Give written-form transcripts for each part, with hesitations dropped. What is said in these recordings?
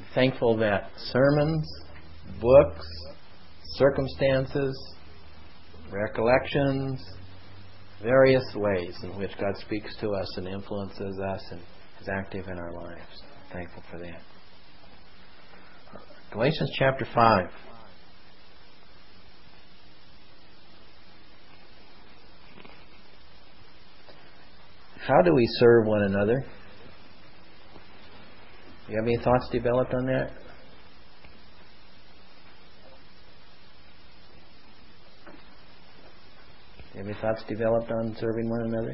thankful that sermons, books, circumstances, recollections, various ways in which God speaks to us and influences us and is active in our lives. Thankful for that. Galatians chapter 5. How do we serve one another? Do you have any thoughts developed on that? Do you have any thoughts developed on serving one another?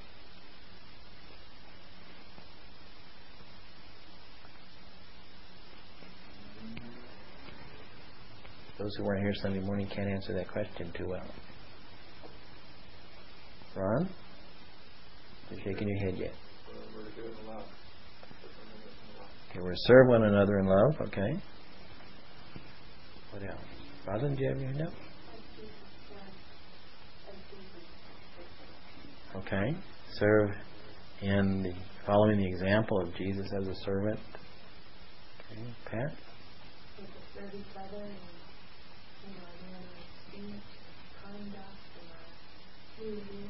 Those who weren't here Sunday morning can't answer that question too well. Ron? You're shaking your head yet. Okay, we're to serve one another in love. Okay. What else? Rosalind, do you have your hand up? Okay. Serve in following the example of Jesus as a servant. Okay. Pat? Serve each other and, speech, conduct, and duty,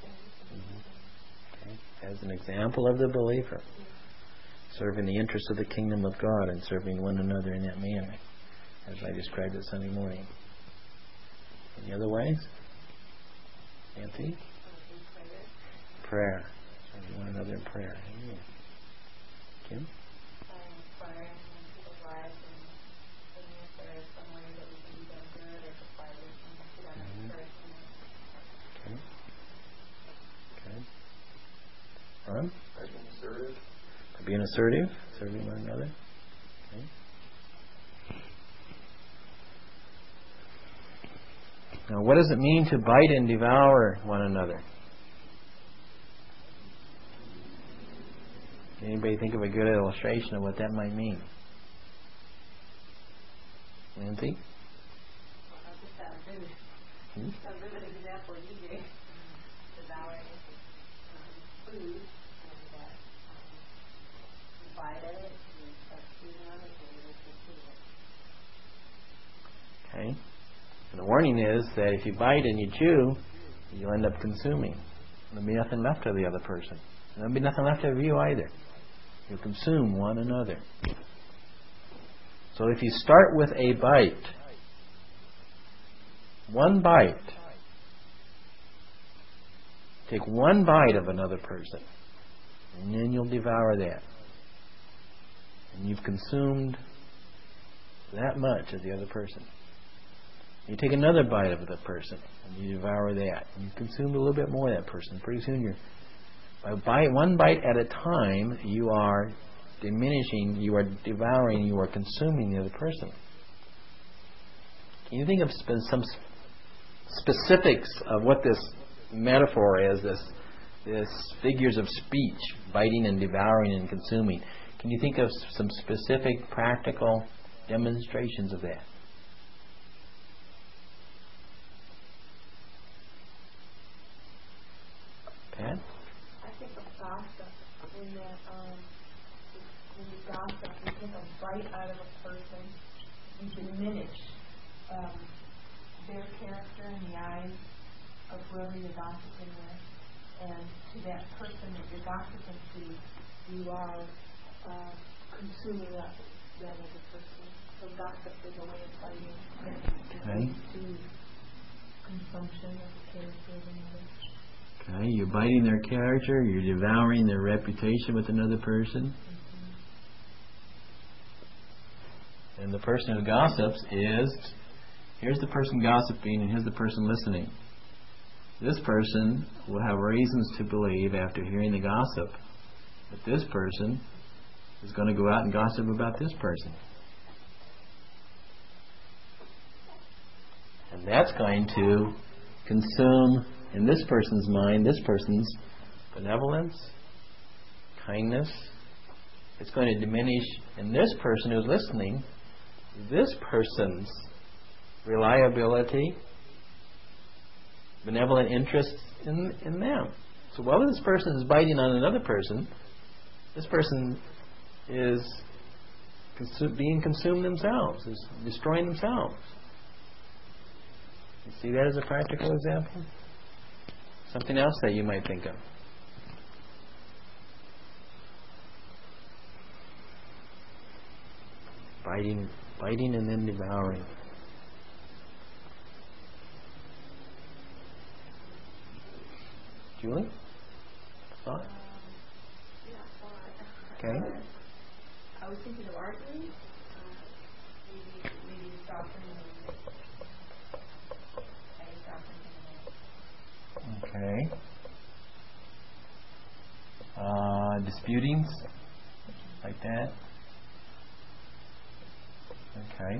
okay. As an example of the believer. Serving the interests of the kingdom of God and serving one another in that manner, as I described it Sunday morning. Any other ways? Nancy? Prayer. Serving one another in prayer. Amen. Kim? Inspiring people's lives and thinking if there is some way that we can be done good or supply wisdom to them and encouragement. Okay. Ron? Being assertive. Being assertive, serving one another. Okay. Now, what does it mean to bite and devour one another? Anybody think of a good illustration of what that might mean? Nancy? Just that vivid example you gave, devouring food, and that divide it, you start chewing on it, and you can chew it. Okay. And the warning is that if you bite and you chew, you'll end up consuming. There'll be nothing left of the other person. There'll be nothing left of you either. You'll consume one another. So if you start with a bite, one bite, take one bite of another person, and then you'll devour that. And you've consumed that much of the other person. You take another bite of the person, and you devour that. And you've consumed a little bit more of that person. Pretty soon you're, by one bite at a time, you are diminishing, you are devouring, you are consuming the other person. Can you think of some specifics of what this metaphor is, this figures of speech, biting and devouring and consuming? Can you think of some specific practical demonstrations of that? Pat? I think of gossip in that when you gossip, you take a bite out of a person, you diminish their character in the eyes of whoever you're gossiping with, and to that person that you're gossiping to, you are consuming that other person. So gossip is a way of fighting to consumption of the character of another. Okay, you're biting their character, you're devouring their reputation with another person. And the person who gossips here's the person gossiping and here's the person listening. This person will have reasons to believe after hearing the gossip that this person is going to go out and gossip about this person. And that's going to consume, in this person's mind, this person's benevolence, kindness. It's going to diminish in this person who's listening, this person's reliability, benevolent interest in them. So while this person is biting on another person, this person is being consumed themselves, is destroying themselves. You see that as a practical example? Something else that you might think of. Biting and then devouring. Julie? Thought? Okay. I was thinking of arguing. Maybe softening Okay. Disputings, like that. Okay.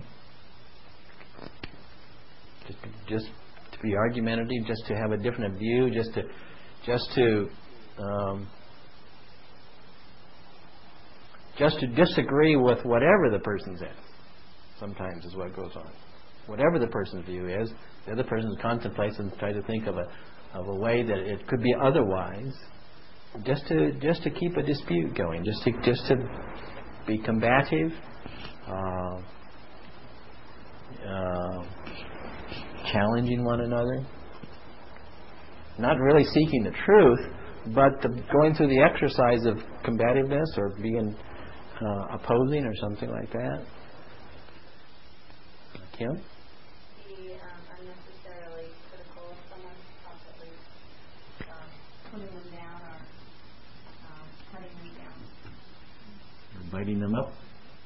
Just to be argumentative, just to have a different view, just to disagree with whatever the person says. Sometimes is what goes on. Whatever the person's view is, the other person contemplates and tries to think of a way that it could be otherwise. Just to keep a dispute going, just to be combative, challenging one another, not really seeking the truth, but going through the exercise of combativeness or being opposing or something like that. Kim? Be unnecessarily critical of someone, possibly putting them down or cutting them down. Or biting them up.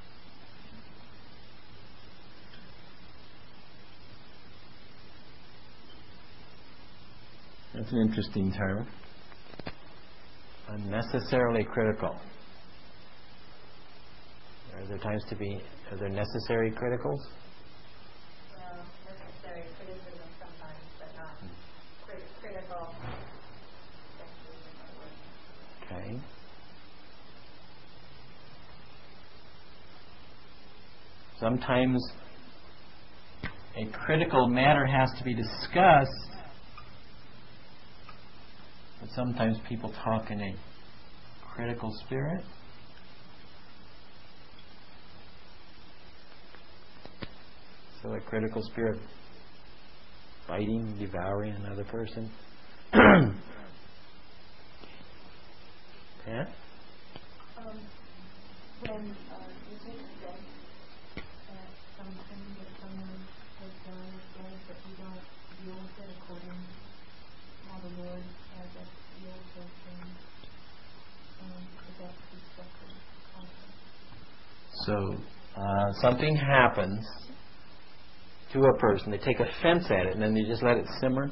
That's an interesting term. Unnecessarily critical. Are there necessary criticals? Well, necessary criticism sometimes, but not critical. Okay. Sometimes a critical matter has to be discussed, but sometimes people talk in a critical spirit. So a critical spirit biting, devouring another person. Pat? When you take offense at something that someone has done or said, but you don't deal with it according to how the Lord has us deal with those things, that's destructive also. So something happens to a person, they take offense at it, and then they just let it simmer.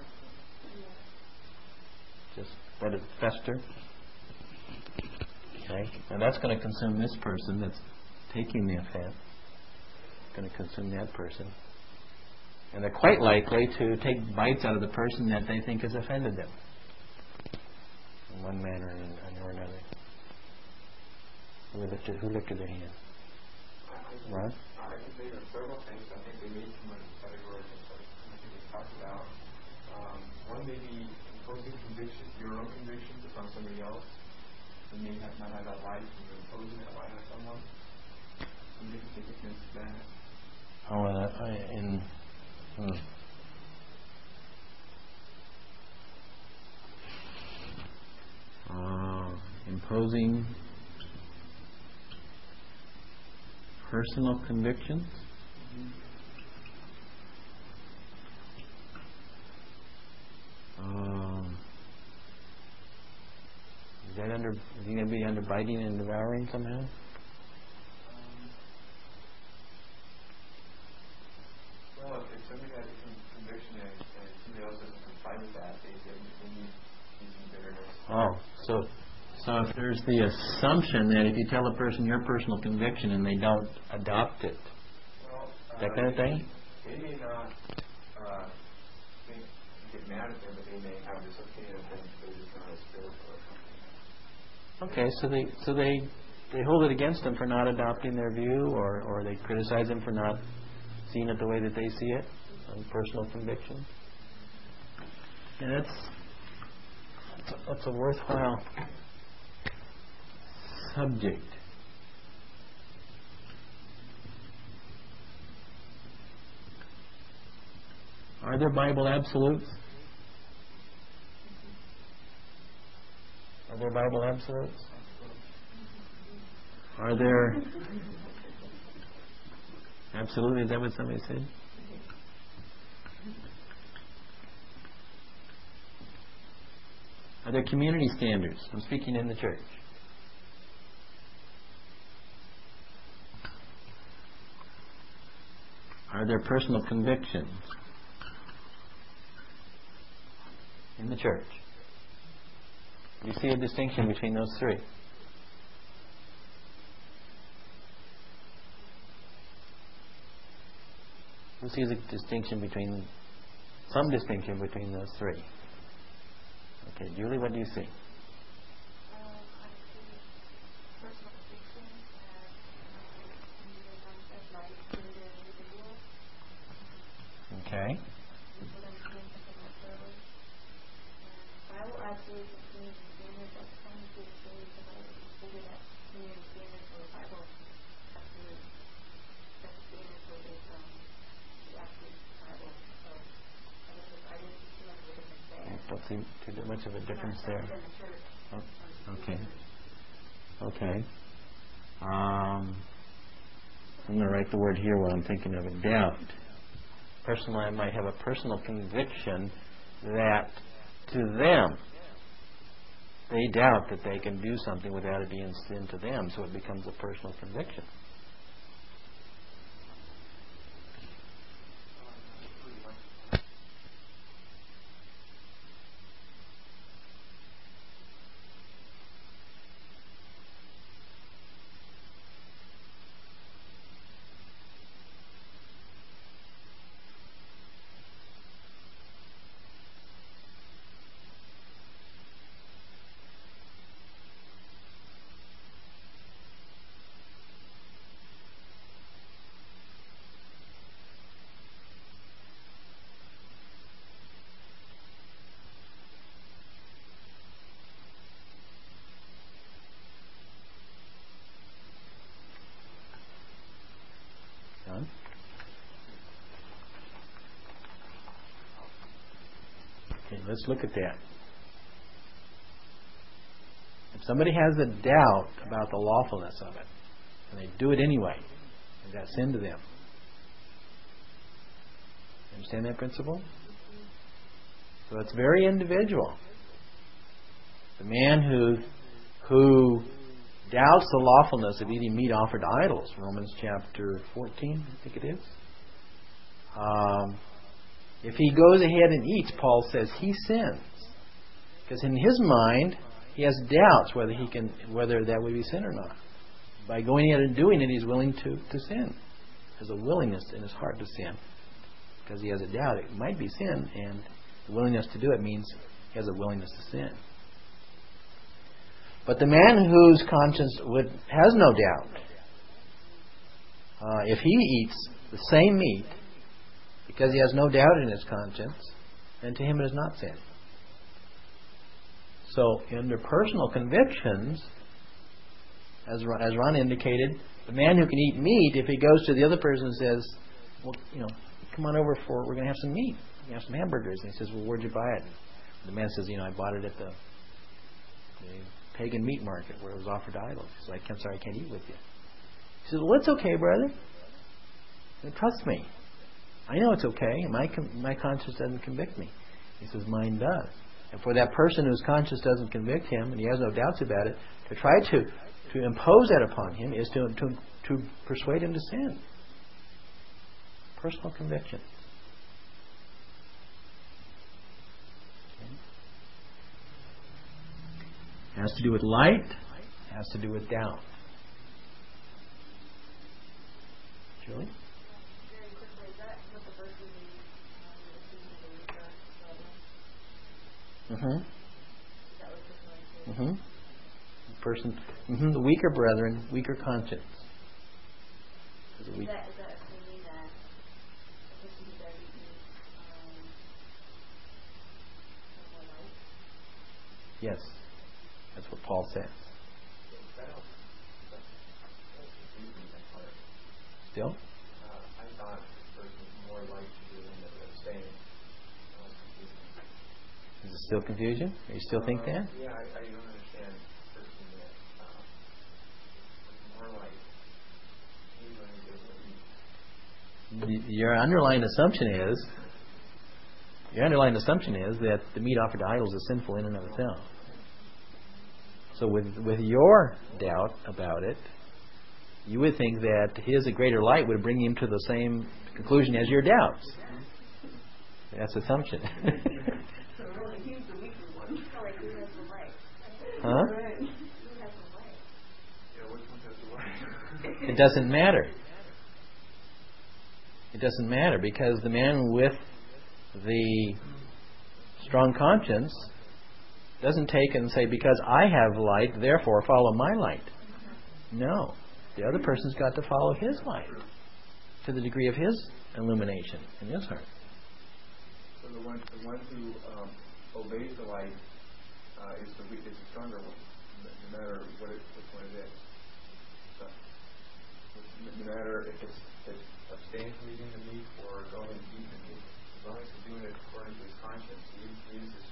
Just let it fester. Okay? And that's going to consume this person that's taking the offense. It's going to consume that person. And they're quite likely to take bites out of the person that they think has offended them. In one manner or another. Who lifted their hand? Ron? I can think of several things. I think they may come under the category of I think we talked about. One may be imposing convictions, your own convictions upon somebody else. You may not have that light, and you're imposing that light on someone. Somebody can take offense to that. Imposing personal convictions. Is he going to be under biting and devouring somehow? Well, if somebody has a conviction and somebody else doesn't comply with that, they need some bitterness. So if there's the assumption that if you tell a person your personal conviction and they don't adopt it, that kind of thing? They may not get mad at them, but they may have this opinion of them because it's not a spiritual or something. Okay, so they hold it against them for not adopting their view, or they criticize them for not seeing it the way that they see it, on personal conviction. And that's a worthwhile subject. Are there Bible absolutes? Are there Bible absolutes? Are there... Absolutely, is that what somebody said? Are there community standards? I'm speaking in the church. Are there personal convictions in the church? Do you see a distinction between those three? Who sees a distinction between, some distinction between those three? Okay, Julie, what do you see? I see personal conviction as right to the individual. Okay. What I'm seeing something like early. Bible absolutes and community standards, that's kind of good for me because I figure that community standards for the Bible absolute set standards for this the absolute Bible. So I didn't see too much of a difference there. Don't see too much of a difference there. Okay. Okay. I'm going to write the word here while I'm thinking of it. Doubt. Personally, I might have a personal conviction that to them, they doubt that they can do something without it being sin to them, so it becomes a personal conviction. Done? Okay, let's look at that. If somebody has a doubt about the lawfulness of it, and they do it anyway, is that sin to them? Understand that principle? So it's very individual. The man who doubts the lawfulness of eating meat offered to idols, Romans chapter 14, I think it is. If he goes ahead and eats, Paul says he sins, because in his mind he has doubts whether that would be sin or not. By going ahead and doing it, he's willing to sin. There's a willingness in his heart to sin, because he has a doubt it might be sin, and the willingness to do it means he has a willingness to sin. But the man whose conscience has no doubt, if he eats the same meat because he has no doubt in his conscience, then to him it is not sin. So, under personal convictions, as Ron indicated, the man who can eat meat, if he goes to the other person and says, "Well, come on over we're going to have some meat, we have some hamburgers," and he says, "Well, where'd you buy it?" And the man says, "I bought it at the pagan meat market where it was offered to idols." He's like, "I'm sorry, I can't eat with you." He says, "Well, it's okay, brother. Trust me. I know it's okay. My conscience doesn't convict me." He says, "Mine does." And for that person whose conscience doesn't convict him, and he has no doubts about it, to try to impose that upon him is to persuade him to sin. Personal conviction. It has to do with light. It has to do with doubt. Julie? Very quickly, is that what the verse would be? Mm-hmm. Is that what personal Person. The weaker brethren, weaker conscience. Is that assuming that the person who does eat has more light? Yes. That's what Paul says. Still? I thought this person was more like to do than abstain. Is it still confusion? Are you still think that? Yeah, I don't understand the person that more like he's going to get Your underlying assumption is that the meat offered to idols is sinful in and of itself. So with your doubt about it, you would think that his greater light would bring him to the same conclusion as your doubts. That's assumption. So really, he's the weaker one. So like, who has the light? Huh? Who has the light? Yeah, which one has the light? It doesn't matter. It doesn't matter because the man with the strong conscience doesn't take and say, because I have light, therefore follow my light. No. The other person's got to follow his light to the degree of his illumination in his heart. So the one who obeys the light is the stronger one, no matter which one it is. So, no matter if it's abstaining from eating the meat or going and eating the meat, as long as he's doing it according to his conscience, he is the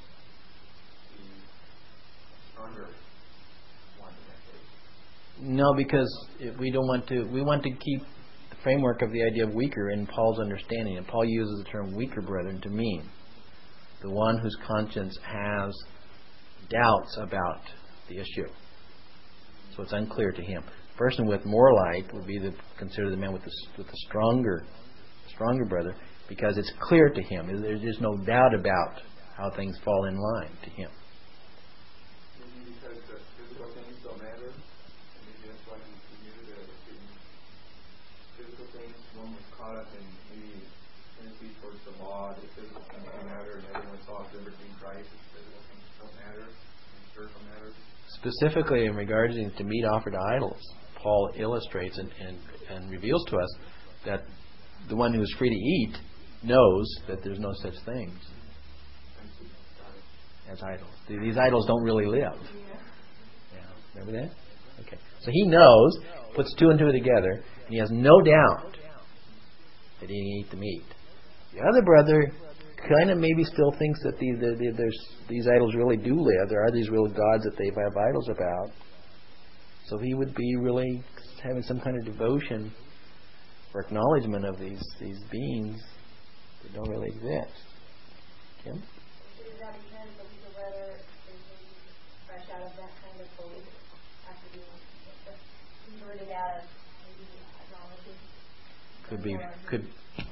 stronger one in that case. No, because we want to keep the framework of the idea of weaker in Paul's understanding. And Paul uses the term weaker brethren to mean the one whose conscience has doubts about the issue. So it's unclear to him. The person with more light would be considered the man with the stronger brother, because it's clear to him. There's just no doubt about how things fall in line to him. Maybe because the physical things don't matter, and maybe that's why he knew that physical things, one was caught up in maybe tendency towards the law, that physical things don't matter, and everyone saw liberty in Christ, that physical things don't matter, and spiritual matters. Specifically in regards to meat offered to idols, Paul illustrates and reveals to us that the one who is free to eat knows that there's no such things as idols. These idols don't really live. Yeah. Remember that? Okay. So he knows, puts two and two together, and he has no doubt that he can eat the meat. The other brother kind of maybe still thinks that these idols really do live. There are these real gods that they have idols about. So he would be really having some kind of devotion or acknowledgement of these beings that don't really exist. Kim? Does that depend on the brother is maybe fresh out of that kind of belief after being converted out of maybe idolatry?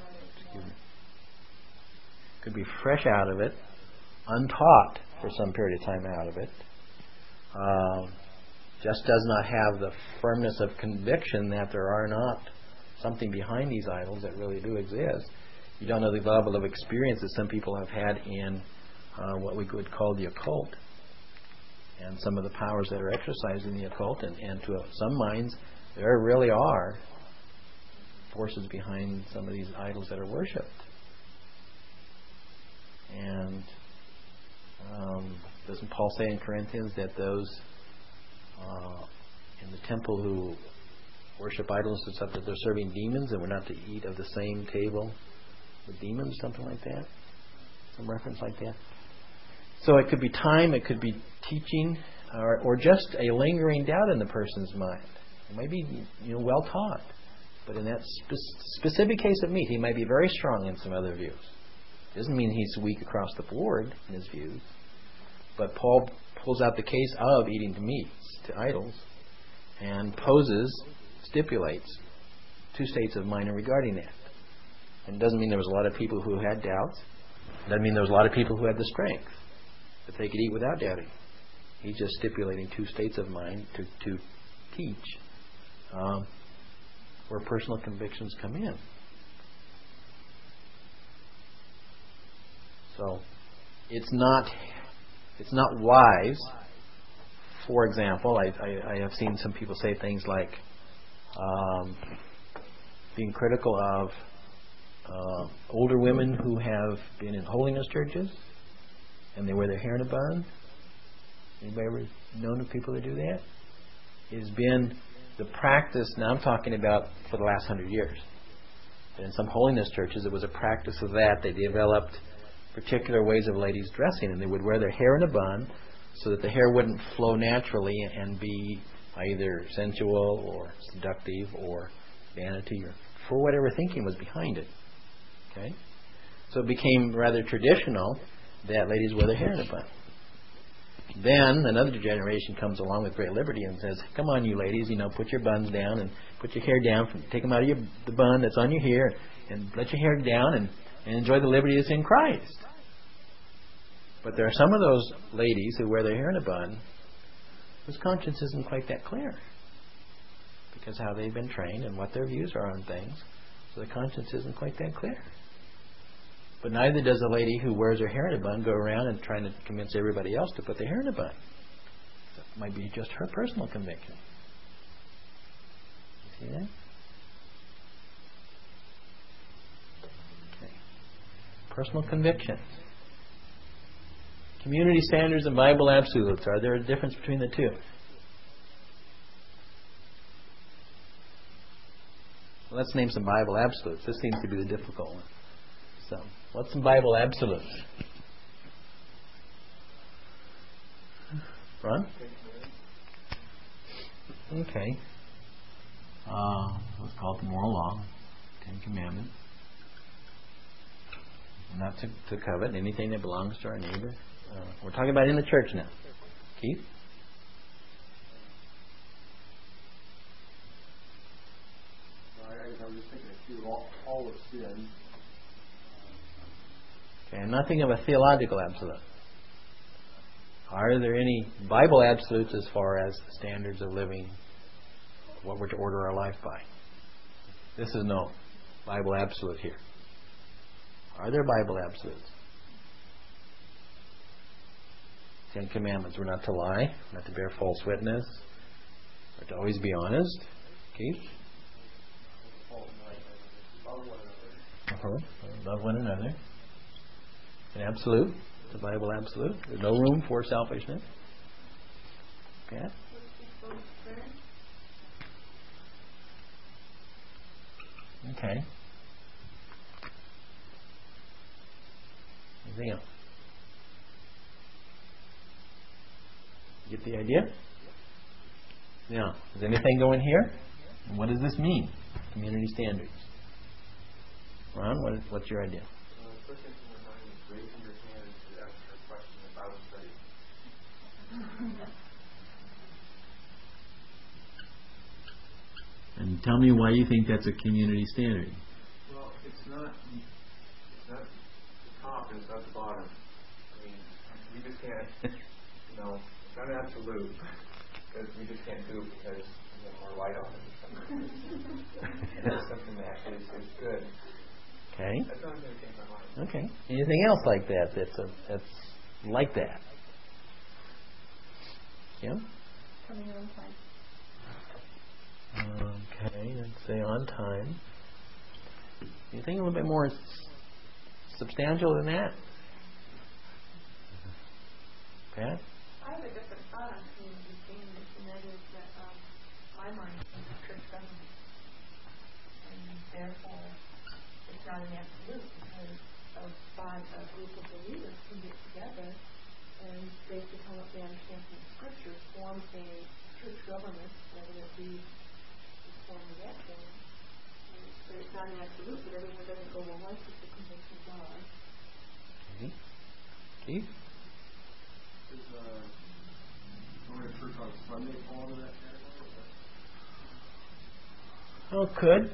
Could be fresh out of it, untaught for some period of time out of it. Just does not have the firmness of conviction that there are not something behind these idols that really do exist. You don't know the level of experience that some people have had in what we would call the occult, and some of the powers that are exercised in the occult, and to some minds there really are forces behind some of these idols that are worshipped. And doesn't Paul say in Corinthians that those in the temple who worship idols and stuff, that they're serving demons and we're not to eat of the same table with demons, something like that? Some reference like that. So it could be time, it could be teaching, or just a lingering doubt in the person's mind. It might be well taught, but in that specific case of meat, he might be very strong in some other views. Doesn't mean he's weak across the board in his views. But Paul pulls out the case of eating the meats to idols and stipulates two states of mind regarding that. And it doesn't mean there was a lot of people who had doubts. It doesn't mean there was a lot of people who had the strength that they could eat without doubting. He's just stipulating two states of mind to teach where personal convictions come in. So it's not wise. For example, I have seen some people say things like being critical of older women who have been in holiness churches and they wear their hair in a bun. Anybody ever known of people that do that? It has been the practice. Now I'm talking about for the last 100 years. But in some holiness churches, it was a practice of that. They developed particular ways of ladies dressing, and they would wear their hair in a bun so that the hair wouldn't flow naturally and be either sensual or seductive or vanity or for whatever thinking was behind it. Okay? So it became rather traditional that ladies wear their hair in a bun. Then another generation comes along with great liberty and says, come on you ladies, put your buns down and put your hair down, take them out of the bun that's on your hair and let your hair down and enjoy the liberty that's in Christ. But there are some of those ladies who wear their hair in a bun whose conscience isn't quite that clear because how they've been trained and what their views are on things. So the conscience isn't quite that clear. But neither does a lady who wears her hair in a bun go around and trying to convince everybody else to put their hair in a bun. That might be just her personal conviction. You see that? Okay. Personal convictions. Community standards and Bible absolutes. Are there a difference between the two? Well, let's name some Bible absolutes. This seems to be the difficult one. So, what's some Bible absolutes? Ron? Okay. What's called the moral law, 10 Commandments. Not to covet anything that belongs to our neighbor. We're talking about in the church now. Keith? I was just thinking too, all of sin. Okay, I'm not thinking of a theological absolute. Are there any Bible absolutes as far as standards of living, what we're to order our life by? This is no Bible absolute here. Are there Bible absolutes? 10 Commandments. We're not to lie, not to bear false witness, we're to always be honest. Keith? Love one another. An absolute. The Bible absolute. There's no room for selfishness. Okay. Okay. Anything else? Get the idea? Now, does anything go in here? And what does this mean? Community standards. Ron, what's your idea? First thing in my mind is raising your hand to ask a question about study. And tell me why you think that's a community standard. Well, it's not the top and it's not the bottom. I mean, we just can't, it's not an absolute, because we just can't do it because we're light on it or something. It's something that actually is good. Okay. That's not going to change my mind. Okay. Anything else like that that's like that? Yeah? Coming on time. Okay, let's say on time. Anything a little bit more substantial than that? Pat? I have a different thought on community standards, and that is that my mind is church government. And therefore, it's not an absolute because a group of believers can get together and based upon what they understand from the Scripture, form a church government, whether it be this form or that form. But it's not an absolute, but everyone doesn't go, well, what's the convictions are? Okay. Keith? Is going to church on Sunday fall into that category? Oh, could.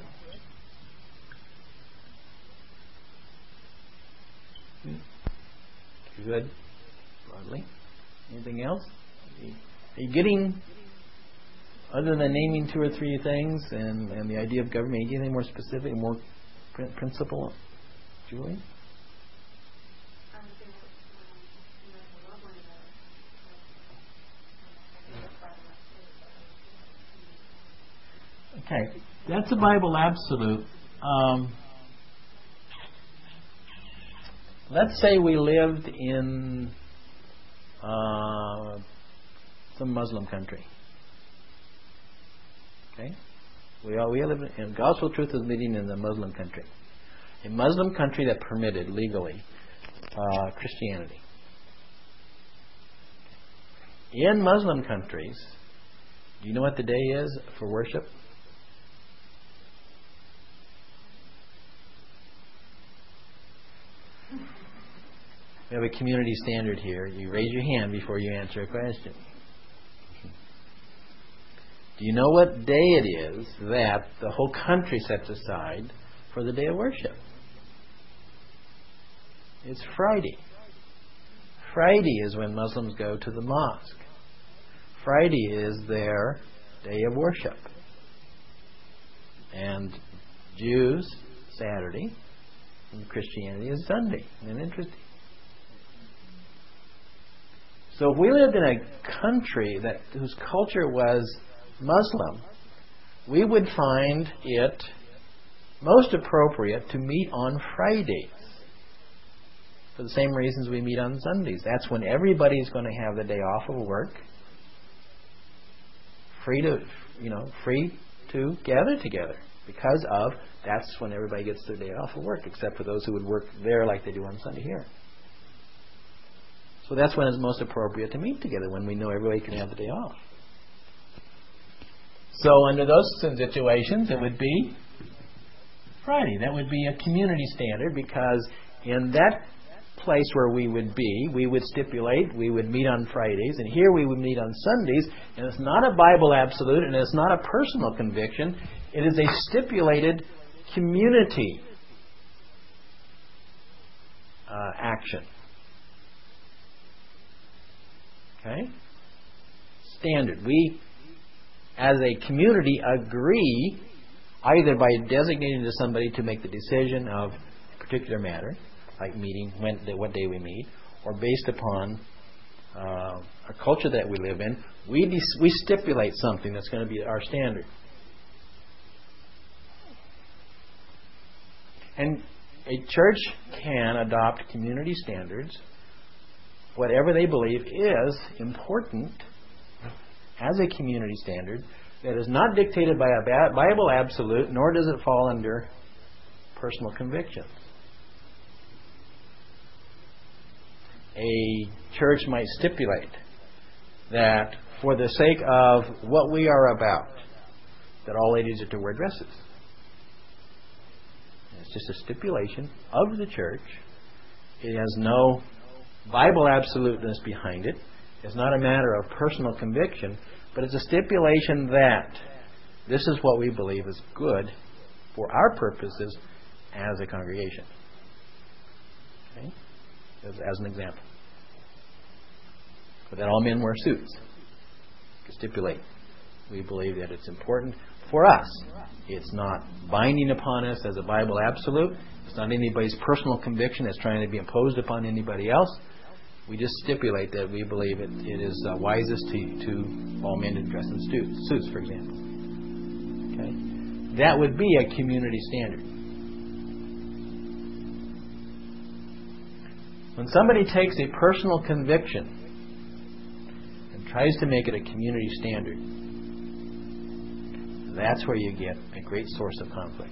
Good. Broadly. Anything else? Are you getting, other than naming 2 or 3 things and the idea of government, anything more specific, more principle? Julie? Okay, that's a Bible absolute. Let's say we lived in some Muslim country. Okay, we live in Gospel Truth is meeting in the Muslim country, a Muslim country that permitted legally Christianity. In Muslim countries, do you know what the day is for worship? We have a community standard here. You raise your hand before you answer a question. Do you know what day it is that the whole country sets aside for the day of worship? It's Friday. Friday is when Muslims go to the mosque. Friday is their day of worship. And Jews, Saturday, and Christianity is Sunday. Isn't that interesting? So if we lived in a country whose culture was Muslim, we would find it most appropriate to meet on Fridays for the same reasons we meet on Sundays. That's when everybody's going to have the day off of work, free to gather together, because that's when everybody gets their day off of work, except for those who would work there like they do on Sunday here. So that's when it's most appropriate to meet together, when we know everybody can have the day off. So under those situations, it would be Friday. That would be a community standard, because in that place where we would be, we would stipulate, we would meet on Fridays, and here we would meet on Sundays, and it's not a Bible absolute, and it's not a personal conviction. It is a stipulated community action. Okay? Standard. We, as a community, agree either by designating to somebody to make the decision of a particular matter, like meeting, what day we meet, or based upon a culture that we live in, we stipulate something that's going to be our standard. And a church can adopt community standards, whatever they believe is important as a community standard, that is not dictated by a Bible absolute, nor does it fall under personal convictions. A church might stipulate that for the sake of what we are about, that all ladies are to wear dresses. It's just a stipulation of the church. It has no Bible absoluteness behind it. It's not a matter of personal conviction, but it's a stipulation that this is what we believe is good for our purposes as a congregation. Okay? As an example. But that all men wear suits. To stipulate. We believe that it's important for us. It's not binding upon us as a Bible absolute. It's not anybody's personal conviction that's trying to be imposed upon anybody else. We just stipulate that we believe it is wisest to all men to dress in suits, for example. Okay? That would be a community standard. When somebody takes a personal conviction and tries to make it a community standard, that's where you get a great source of conflict.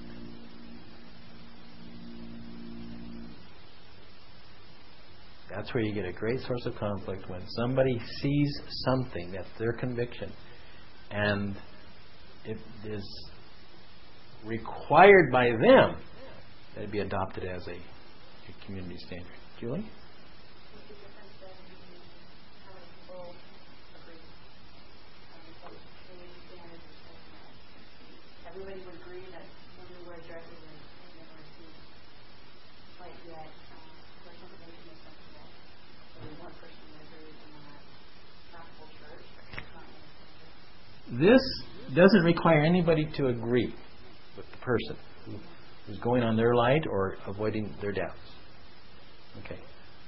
That's where you get a great source of conflict, when somebody sees something that's their conviction and it is required by them that it be adopted as a community standard. Julie? What's the difference then between how many people agree? Community standards are saying that everybody would agree that women wear dresses and men wear suits, but yet personal conviction is something that only one person would agree and not the whole church. It's not necessarily. This doesn't require anybody to agree with the person who's going on their light or avoiding their doubts. Okay.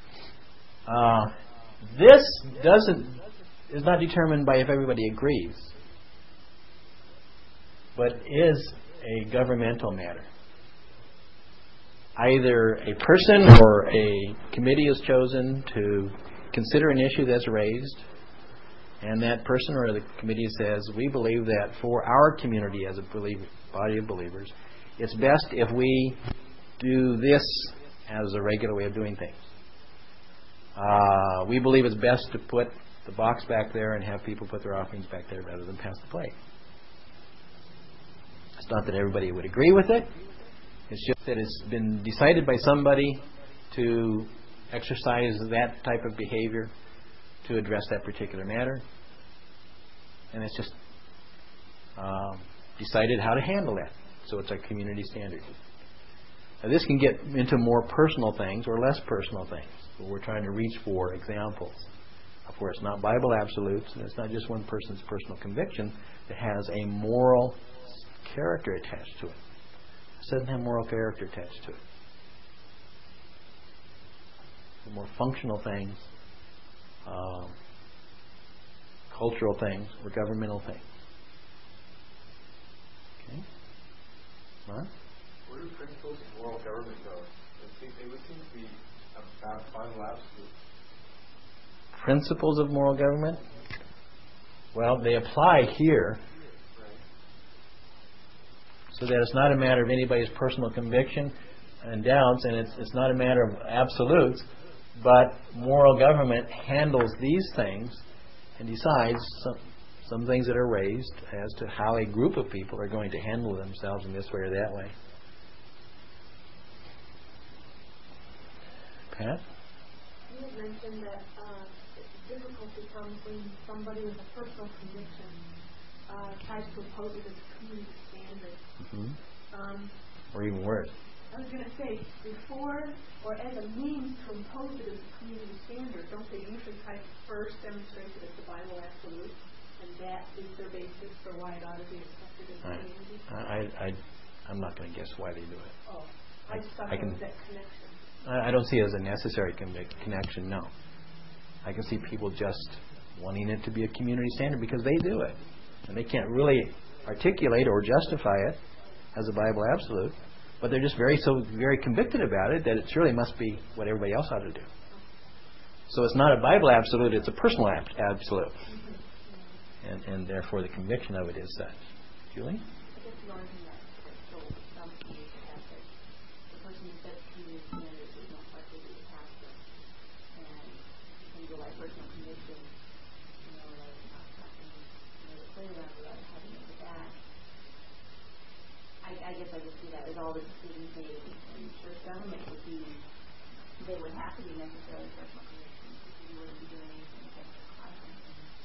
This is not determined by if everybody agrees, but is a governmental matter. Either a person or a committee is chosen to consider an issue that's raised, and that person or the committee says, we believe that for our community as a body of believers, it's best if we do this as a regular way of doing things. We believe it's best to put the box back there and have people put their offerings back there rather than pass the plate. It's not that everybody would agree with it. It's just that it's been decided by somebody to exercise that type of behavior to address that particular matter. And it's just decided how to handle that. So it's a community standard. Now, this can get into more personal things or less personal things. But we're trying to reach for examples. Of course, not Bible absolutes, and it's not just one person's personal conviction that has a moral character attached to it. It doesn't have moral character attached to it. The more functional things, cultural things, or governmental things. Okay? What? Where do principles of moral government go? They would seem to be about Bible absolute. Principles of moral government? Well, they apply here. So that it's not a matter of anybody's personal conviction and doubts, and it's not a matter of absolutes, but moral government handles these things and decides some things that are raised as to how a group of people are going to handle themselves in this way or that way. Pat? You had mentioned that difficulty comes when somebody with a personal conviction tries to oppose it as a community standard. Mm-hmm. Or even worse. I was going to say, before or as a means to impose it as a community standard, don't they usually try to first demonstrate that it's a Bible absolute, and that is their basis for why it ought to be accepted as a community? I'm not going to guess why they do it. Oh, I just thought there was that connection. I don't see it as a necessary connection, no. I can see people just wanting it to be a community standard because they do it. And they can't really articulate or justify it as a Bible absolute, but they're just very convicted about it that it surely must be what everybody else ought to do. So it's not a Bible absolute, it's a personal absolute. And therefore the conviction of it is such. Julie? I guess the only thing that still some communities have that the person who sets community standards is most likely to be the pastor. And you can go by personal conviction, like not talking, the playground without having it with that. I guess I just see that as all the decisions made in church government would be, they would have to be necessarily personal convictions because you wouldn't be doing anything against the conscience.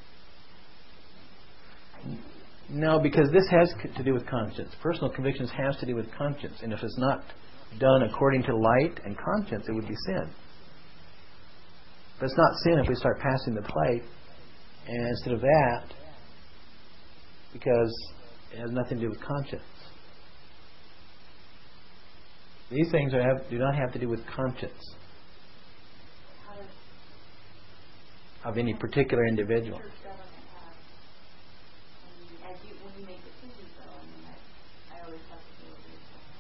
No, because this has to do with conscience. Personal convictions has to do with conscience. And if it's not done according to light and conscience, it would be sin. But it's not sin if we start passing the plate. And instead of that, because it has nothing to do with conscience. These things do not have to do with conscience of any particular individual. When you make decisions, though, I always have to do with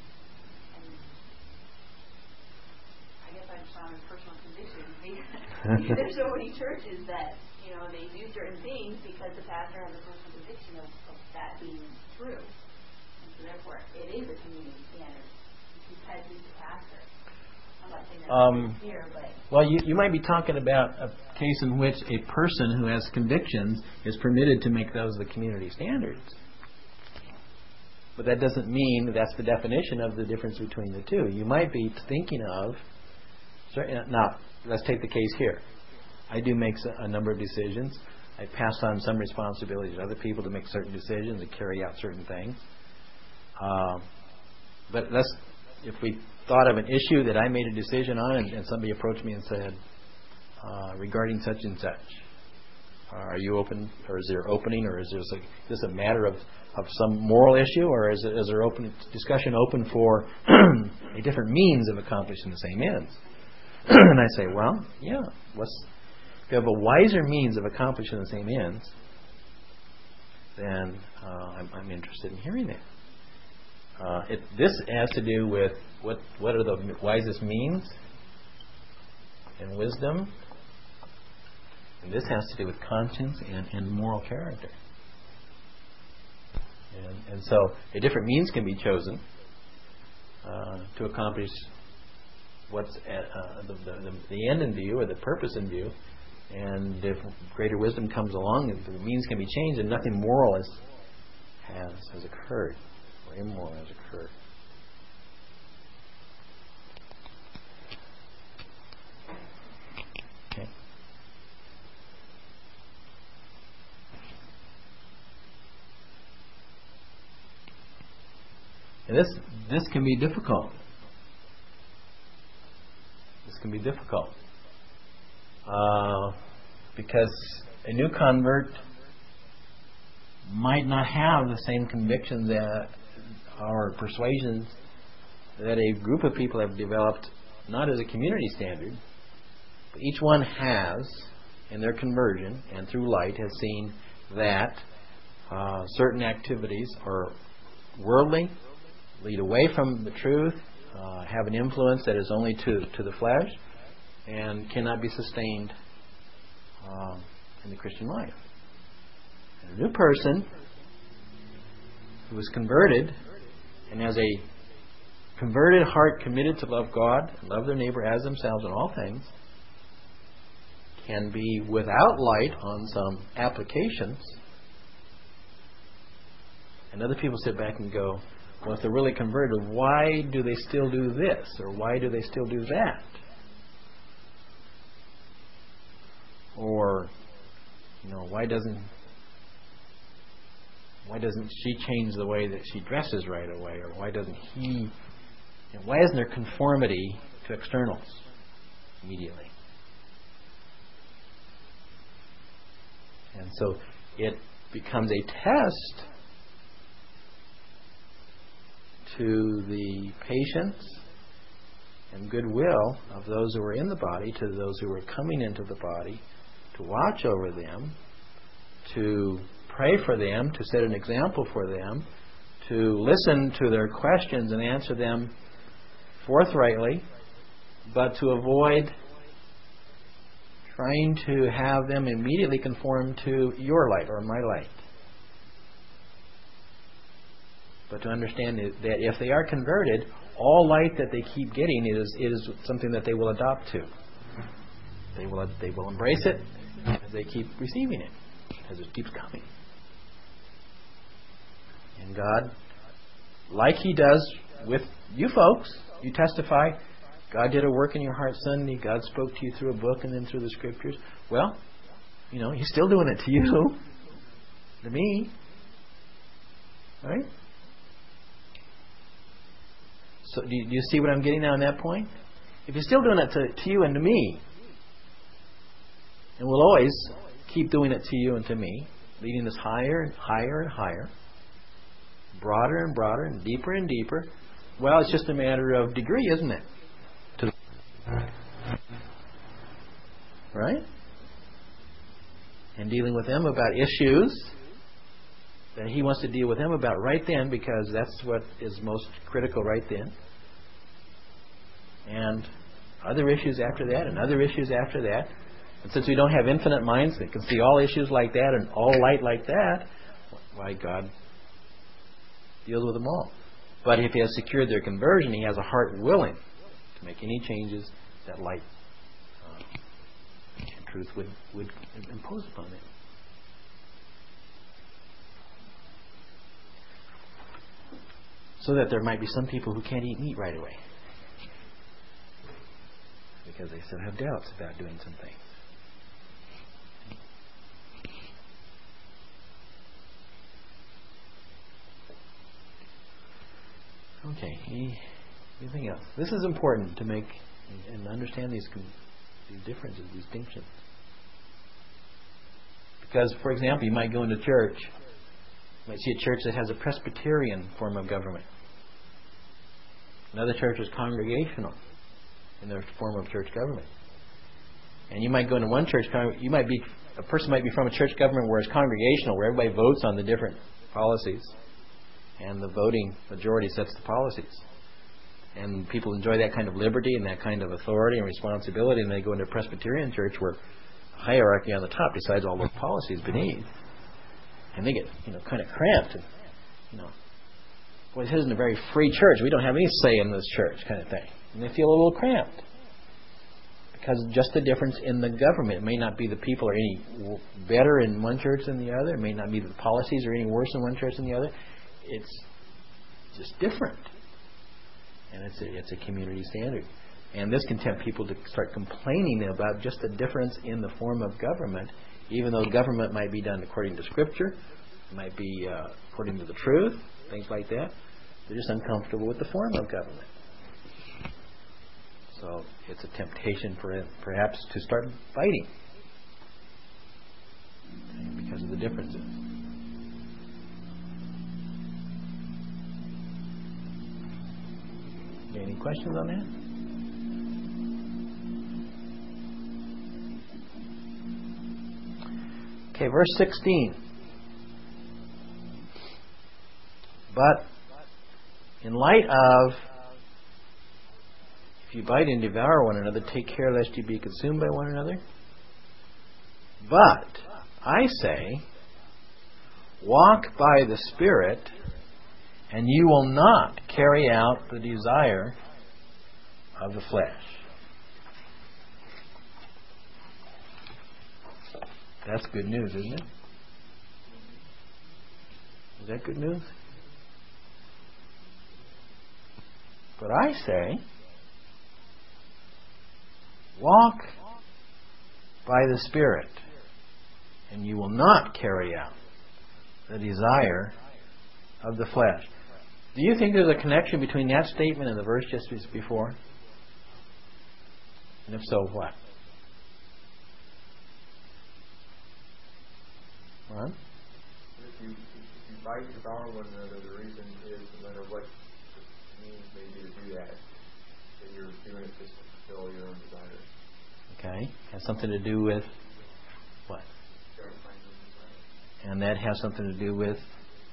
I guess I'm showing personal conviction because there's so many churches that they do certain things because the pastor has a personal conviction of that being true, and so therefore it is a community standard because he's the pastor. I'm not saying that's here, but well, you might be talking about a case in which a person who has convictions is permitted to make those the community standards. But that doesn't mean that's the definition of the difference between the two. You might be thinking of... Now, let's take the case here. I do make a number of decisions. I pass on some responsibilities to other people to make certain decisions and carry out certain things. But if we thought of an issue that I made a decision on and somebody approached me and said, regarding such and such, are you open, or is there opening, or is this a matter of some moral issue, or is there discussion open for a different means of accomplishing the same ends? And I say, well, yeah, if you have a wiser means of accomplishing the same ends, then I'm interested in hearing that. This has to do with what are the wisest means and wisdom, and this has to do with conscience and moral character. And so a different means can be chosen to accomplish what's the end in view or the purpose in view. And if greater wisdom comes along, and the means can be changed, and nothing moral has occurred, or immoral has occurred. Okay. And this can be difficult. This can be difficult. Because a new convert might not have the same convictions or persuasions that a group of people have developed, not as a community standard, but each one has, in their conversion and through light, has seen that certain activities are worldly, lead away from the truth, have an influence that is only to the flesh, and cannot be sustained in the Christian life. And a new person who is converted and has a converted heart committed to love God and love their neighbor as themselves in all things can be without light on some applications. And other people sit back and go, well, if they're really converted, why do they still do this? Or why do they still do that? Or, why doesn't she change the way that she dresses right away? Or why doesn't he? Why isn't there conformity to externals immediately? And so it becomes a test to the patience and goodwill of those who are in the body, to those who are coming into the body, to watch over them, to pray for them, to set an example for them, to listen to their questions and answer them forthrightly, but to avoid trying to have them immediately conform to your light or my light. But to understand that if they are converted, all light that they keep getting is something that they will adopt to. They will embrace it as they keep receiving it, as it keeps coming. And God, like He does with you folks, you testify, God did a work in your heart Sunday, God spoke to you through a book and then through the Scriptures. Well, He's still doing it to you, to me. Right? So do you see what I'm getting at on that point? If He's still doing it to you and to me, and will always keep doing it to you and to me, leading us higher and higher and higher, broader and broader and deeper, well, it's just a matter of degree, isn't it? Right? And dealing with them about issues that He wants to deal with them about right then, because that's what is most critical right then. And other issues after that, and other issues after that. And since we don't have infinite minds that can see all issues like that and all light like that, why God deals with them all. But if He has secured their conversion, He has a heart willing to make any changes that light and truth would impose upon them. So that there might be some people who can't eat meat right away, because they still have doubts about doing some things. Okay, anything else? This is important to make and understand these differences, distinctions. Because, for example, you might go into church, you might see a church that has a Presbyterian form of government. Another church is congregational in their form of church government. And you might go into one church, a person might be from a church government where it's congregational, where everybody votes on the different policies, and the voting majority sets the policies. And people enjoy that kind of liberty and that kind of authority and responsibility, and they go into a Presbyterian church where hierarchy on the top decides all those policies beneath. And they get, kind of cramped. And, boy, this isn't a very free church. We don't have any say in this church, kind of thing. And they feel a little cramped. Because just the difference in the government. It may not be the people are any better in one church than the other. It may not be that the policies are any worse in one church than the other. It's just different. And it's a community standard. And this can tempt people to start complaining about just the difference in the form of government, even though government might be done according to Scripture, it might be according to the truth, things like that. They're just uncomfortable with the form of government. So it's a temptation for it, perhaps, to start fighting because of the differences. Any questions on that? Okay, verse 16. But in light of, if you bite and devour one another, take care lest you be consumed by one another. But, I say, walk by the Spirit, and you will not carry out the desire of the flesh. That's good news, isn't it? Is that good news? But I say, walk by the Spirit, and you will not carry out the desire of the flesh. Do you think there's a connection between that statement and the verse just before? And if so, what? What? If you bite and devour one another, the reason is no matter what it means maybe to do that you're doing it just to fulfill your own desires. Okay. Has something to do with what? And that has something to do with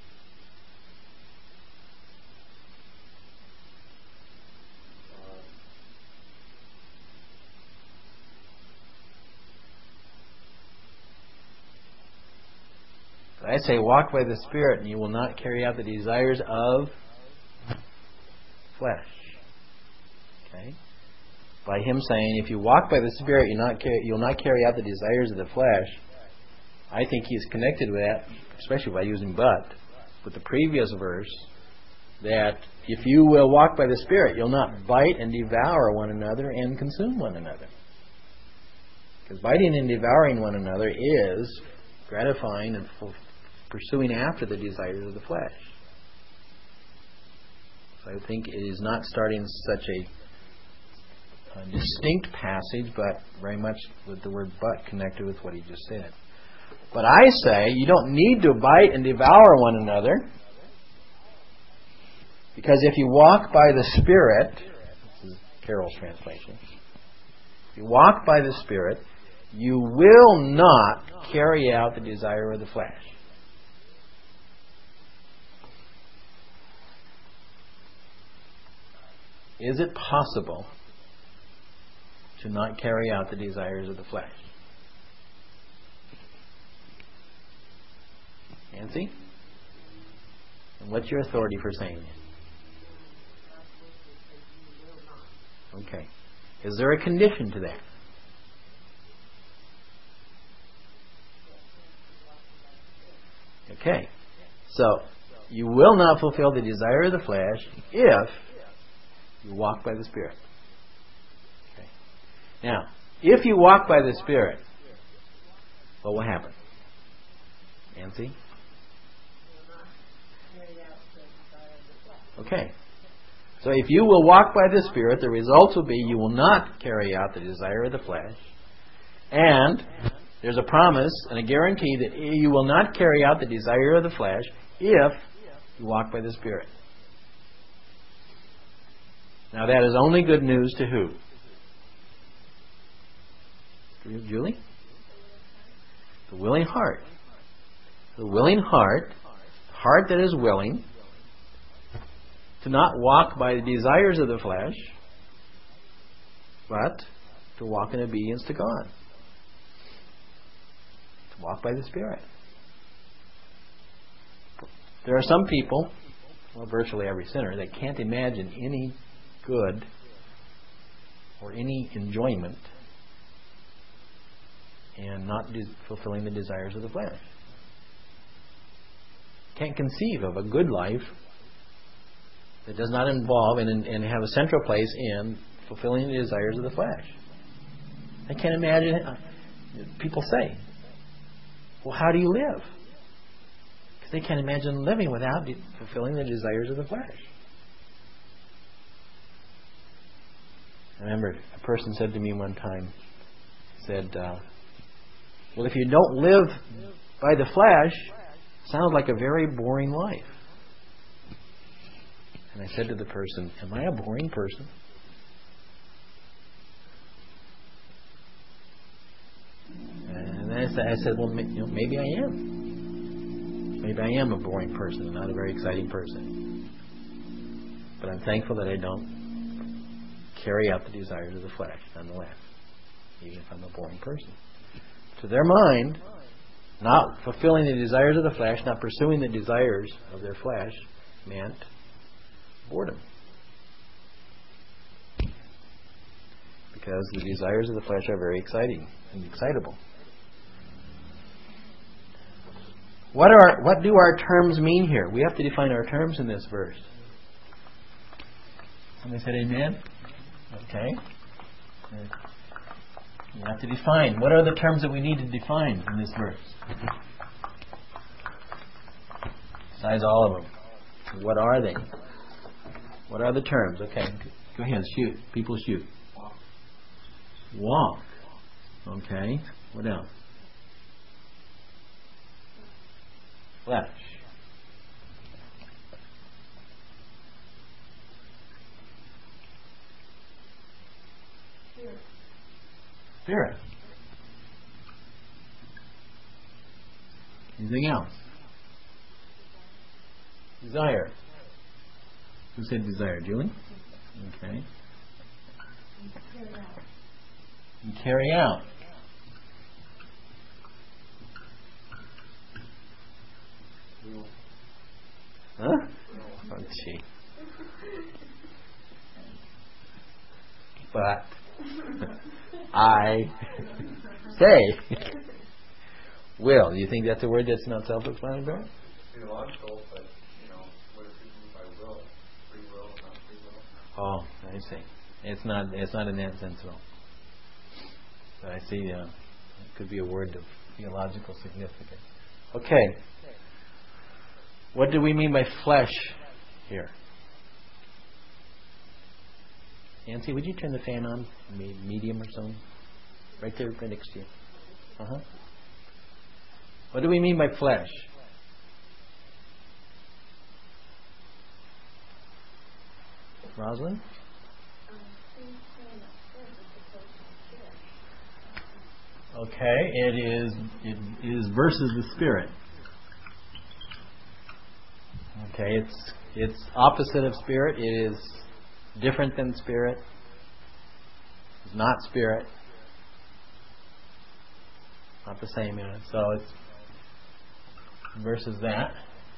I say, walk by the Spirit, and you will not carry out the desires of flesh. Okay? By him saying, if you walk by the Spirit, you'll not carry out the desires of the flesh. I think he's connected with that, especially by using but, with the previous verse, that if you will walk by the Spirit, you'll not bite and devour one another and consume one another. Because biting and devouring one another is gratifying and pursuing after the desires of the flesh. So I think it is not starting such a distinct passage, but very much with the word but connected with what he just said. But I say, you don't need to bite and devour one another, because if you walk by the Spirit, this is Carol's translation, if you walk by the Spirit, you will not carry out the desire of the flesh. Is it possible to not carry out the desires of the flesh? Nancy? And what's your authority for saying it? Okay. Is there a condition to that? Okay. So, you will not fulfill the desire of the flesh if you walk by the Spirit. Okay. Now, if you walk by the Spirit, what will happen? Nancy? Okay. So if you will walk by the Spirit, the results will be you will not carry out the desire of the flesh. And there's a promise and a guarantee that you will not carry out the desire of the flesh if you walk by the Spirit. Now that is only good news to who? Julie? The willing heart. The willing heart, heart that is willing to not walk by the desires of the flesh, but to walk in obedience to God. To walk by the Spirit. There are some people, well, virtually every sinner, that can't imagine any good or any enjoyment and not fulfilling the desires of the flesh. Can't conceive of a good life that does not involve and have a central place in fulfilling the desires of the flesh. I can't imagine it. People say, well, how do you live? Because they can't imagine living without fulfilling the desires of the flesh. I remember a person said to me one time, said, well, if you don't live by the flesh, sounds like a very boring life. And I said to the person, am I a boring person? And I said, well, maybe I am. Maybe I am a boring person and not a very exciting person. But I'm thankful that I don't carry out the desires of the flesh, nonetheless, even if I'm a boring person. To their mind, not fulfilling the desires of the flesh, not pursuing the desires of their flesh, meant boredom. Because the desires of the flesh are very exciting and excitable. What do our terms mean here? We have to define our terms in this verse. Somebody said amen? Okay. You have to define. What are the terms that we need to define in this verse? Besides all of them. What are they? What are the terms? Okay. Go ahead. Shoot. People shoot. Walk. Okay. What else? Flesh. Spirit. Anything else? Desire. Who said desire? Julie? Okay. And carry out. Huh? Oh, gee. But I say will. Do you think that's a word that's not self-explanatory? Theological, but what is it by will? Free will, not free will? Oh, I see. It's not in that sense at all. But I see it could be a word of theological significance. Okay. What do we mean by flesh here? Nancy, would you turn the fan on? Medium or something? Right there, right next to you. Uh-huh. What do we mean by flesh? Rosalind? Okay, it is versus the spirit. Okay, it's opposite of spirit. It is different than spirit. It's not spirit. Not the same. So it's versus that.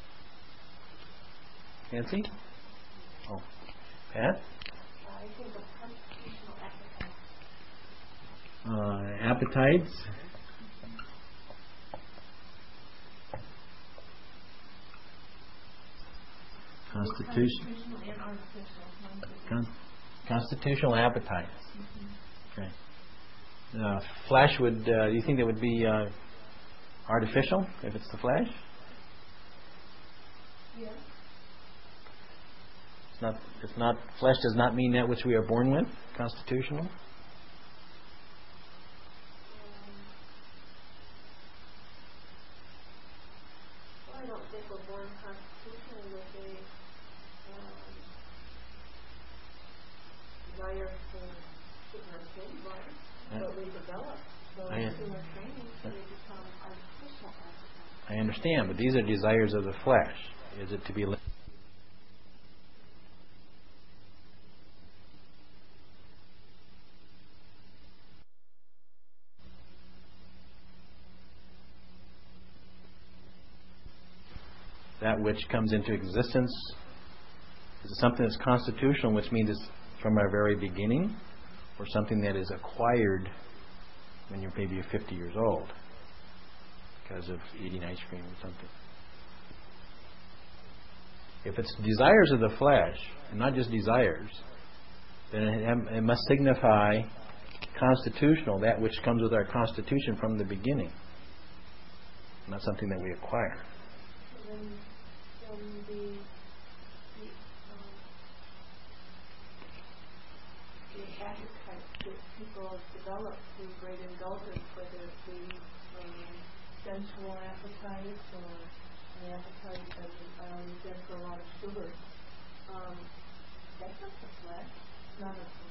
Nancy? Oh, Pat? I think of constitutional appetite. Appetites. Constitutional and artificial. Constitutional appetites. Okay. Flesh would. Do you think that would be artificial if it's the flesh? Yes. It's not. Flesh does not mean that which we are born with. Constitutional. Well, I don't think we're born constitutionally with a desire to sit in our skin, but we develop those through our training, so they become artificial appetites. I understand, but these are desires of the flesh. Is it to be? That which comes into existence is something that's constitutional, which means it's from our very beginning, or something that is acquired when you're maybe 50 years old because of eating ice cream or something. If it's desires of the flesh, and not just desires, then it must signify constitutional, that which comes with our constitution from the beginning, not something that we acquire. Then the appetite that people have developed through great indulgence, whether it be sensual appetites or an appetite that is there for a lot of sugar, that's not the flesh, it's not of the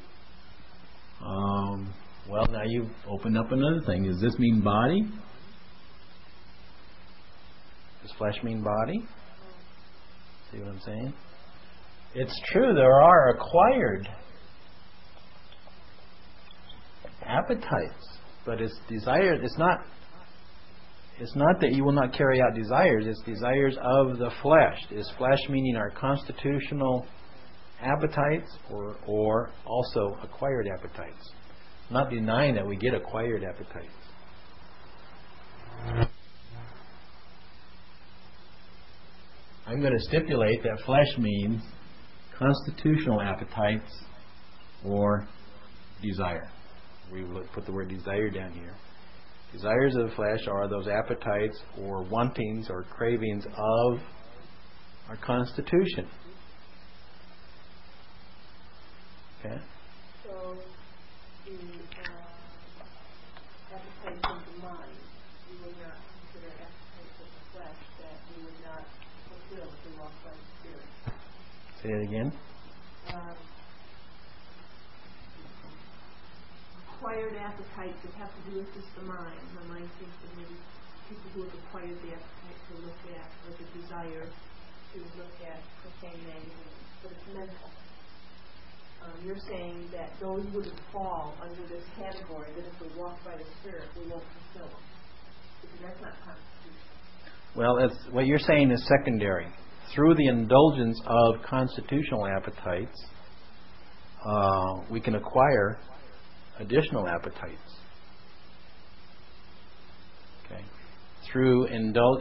mind. Well, now you've opened up another thing. Does this mean body? Does flesh mean body? See what I'm saying? It's true, there are acquired appetites, but it's desire. It's not that you will not carry out desires. It's desires of the flesh. Is flesh meaning our constitutional appetites or also acquired appetites? Not denying that we get acquired appetites. I'm going to stipulate that flesh means constitutional appetites or desire. We will put the word desire down here. Desires of the flesh are those appetites or wantings or cravings of our constitution. Okay? So, the appetites of the mind, you would not consider appetites of the flesh that you would not fulfill if you walk by the Spirit. Say it again. Acquired appetites that have to do with just the mind. The mind thinks that maybe people who have acquired the appetite to look at, or the desire to look at profane magazines, but it's mental. You're saying that those wouldn't fall under this category, that if we walk by the Spirit, we won't fulfill them. Because that's not constitutional. Well, what you're saying is secondary. Through the indulgence of constitutional appetites, we can acquire additional appetites. Okay. Through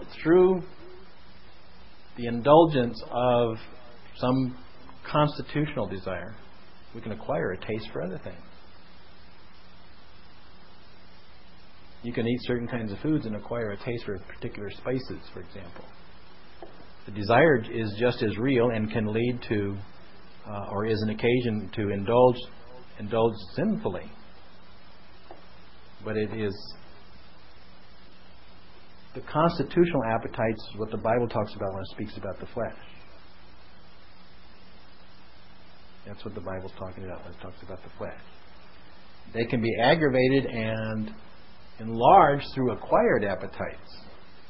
the indulgence of some constitutional desire, we can acquire a taste for other things. You can eat certain kinds of foods and acquire a taste for particular spices, for example. The desire is just as real and can lead to, or is an occasion to indulge sinfully. But it is the constitutional appetites is what the Bible talks about when it speaks about the flesh. That's what the Bible's talking about when it talks about the flesh. They can be aggravated and enlarged through acquired appetites.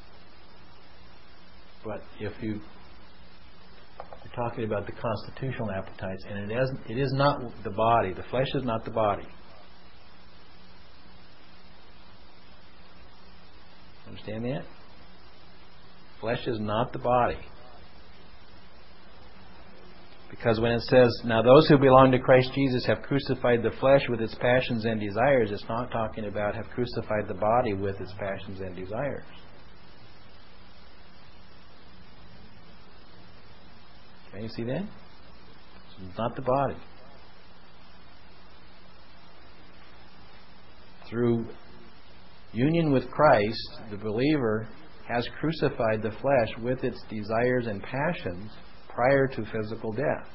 But if you're talking about the constitutional appetites, and it is not the body. The flesh is not the body. Understand that? Flesh is not the body. Because when it says, now those who belong to Christ Jesus have crucified the flesh with its passions and desires, it's not talking about have crucified the body with its passions and desires. Okay, you see that? It's not the body. Through union with Christ, the believer has crucified the flesh with its desires and passions prior to physical death.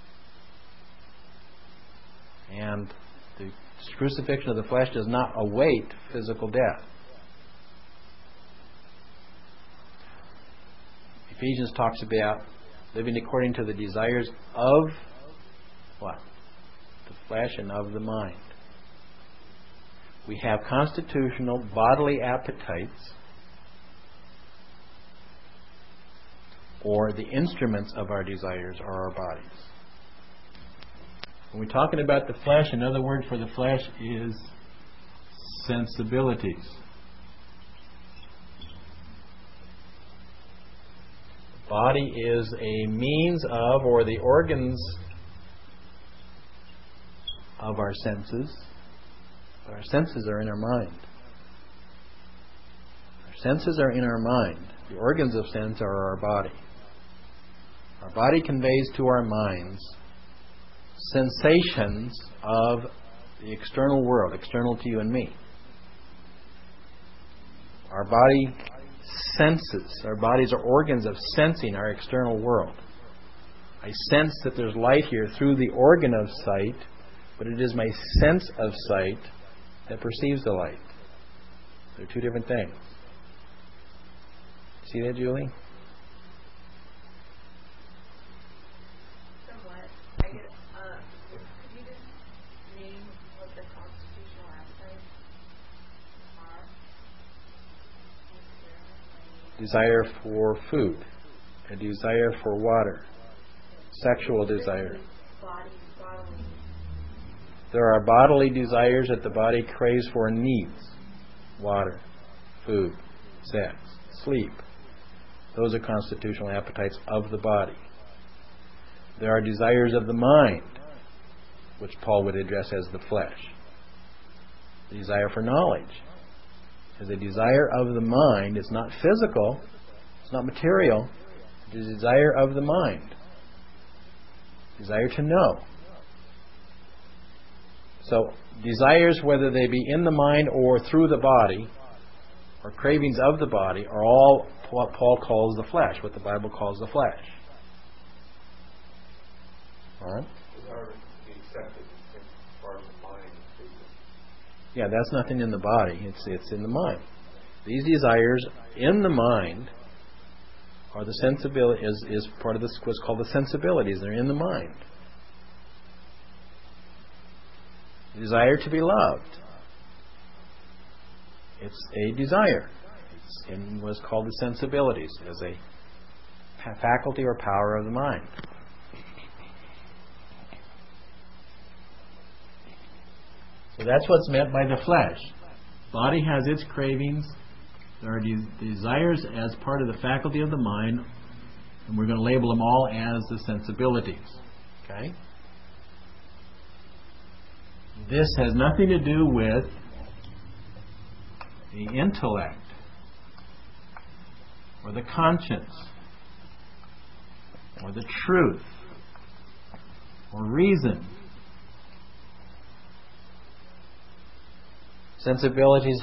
And the crucifixion of the flesh does not await physical death. Ephesians talks about living according to the desires of what? The flesh and of the mind. We have constitutional bodily appetites, or the instruments of our desires are our bodies. When we're talking about the flesh, another word for the flesh is sensibilities. The body is a means of, or the organs of our senses, but our senses are in our mind. Our senses are in our mind. The organs of sense are our body. Our body conveys to our minds sensations of the external world, external to you and me. Our body senses. Our bodies are organs of sensing our external world. I sense that there's light here through the organ of sight, but it is my sense of sight that perceives the light. They're two different things. See that, Julie? Somewhat. I get, could you just name what the constitutional appetites are? Desire for food, a desire for water, sexual desire. Bodily. There are bodily desires that the body craves for and needs. Water, food, sex, sleep. Those are constitutional appetites of the body. There are desires of the mind, which Paul would address as the flesh. The desire for knowledge is a desire of the mind. It's not physical. It's not material. It is a desire of the mind. Desire to know. So, desires, whether they be in the mind or through the body, or cravings of the body, are all what Paul calls the flesh, what the Bible calls the flesh. Alright? Desire to be accepted as part of the mind. Yeah, that's nothing in the body. It's in the mind. These desires in the mind are the sensibility, is part of this what's called the sensibilities. They're in the mind. Desire to be loved. It's a desire. It's in what's called the sensibilities, as a faculty or power of the mind. So that's what's meant by the flesh. Body has its cravings. There are desires as part of the faculty of the mind, and we're going to label them all as the sensibilities. Okay? This has nothing to do with the intellect or the conscience or the truth or reason. Sensibilities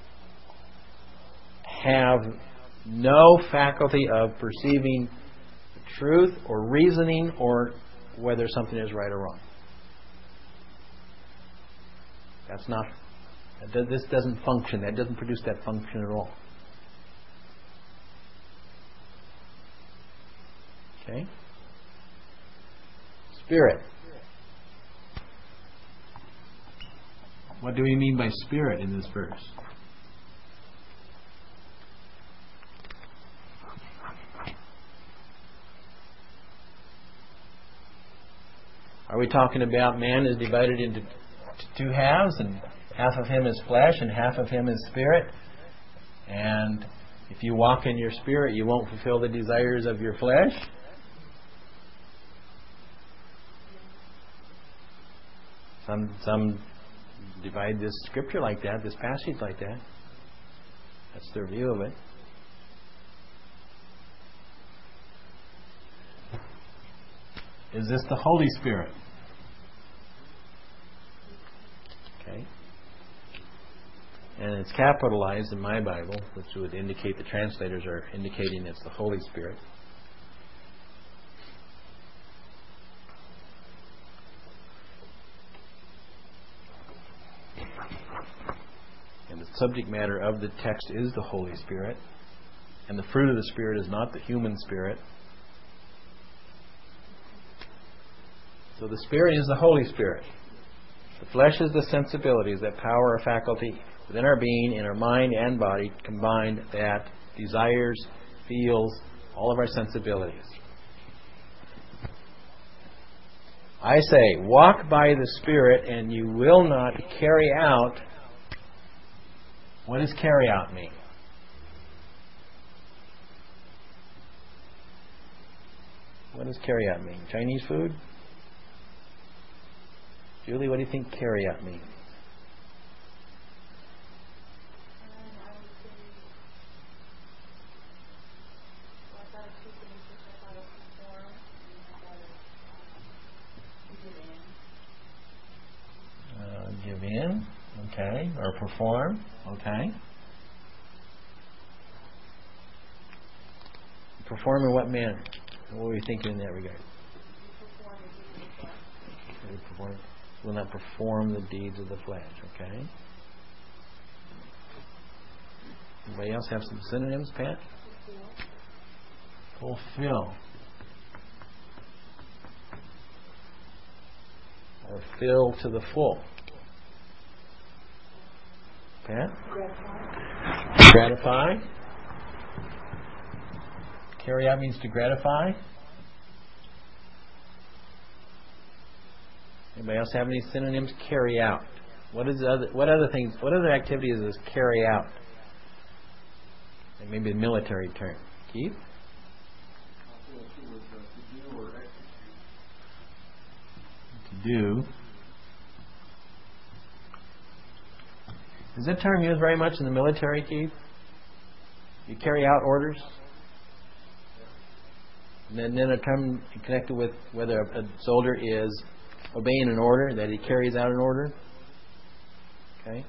have no faculty of perceiving the truth or reasoning or whether something is right or wrong. That's not. This doesn't function. That doesn't produce that function at all. Okay? Spirit. What do we mean by spirit in this verse? Are we talking about man is divided into two halves, and half of him is flesh and half of him is spirit? And if you walk in your spirit, you won't fulfill the desires of your flesh? Some divide this scripture like that, this passage like that. That's their view of it. Is this the Holy Spirit? Okay. And it's capitalized in my Bible, which would indicate the translators are indicating it's the Holy Spirit. And the subject matter of the text is the Holy Spirit. And the fruit of the Spirit is not the human spirit. So the Spirit is the Holy Spirit. The flesh is the sensibilities, that power or faculty within our being, in our mind and body, combined, that desires, feels, all of our sensibilities. I say, walk by the Spirit and you will not carry out. What does carry out mean? What does carry out mean? Chinese food? Julie, what do you think carry out means? Give in, okay, or perform, okay. Perform in what manner? What were you thinking in that regard? Will not perform the deeds of the flesh, okay. Anybody else have some synonyms, Pat? Fulfill. Or fill to the full. Pat? Gratify. Carry out means to gratify. Anybody else have any synonyms? Carry out. What other activities does carry out? Maybe a military term. Keith? To do. Is that term used very much in the military, Keith? You carry out orders? And then a term connected with whether a soldier is obeying an order, that he carries out an order. Okay?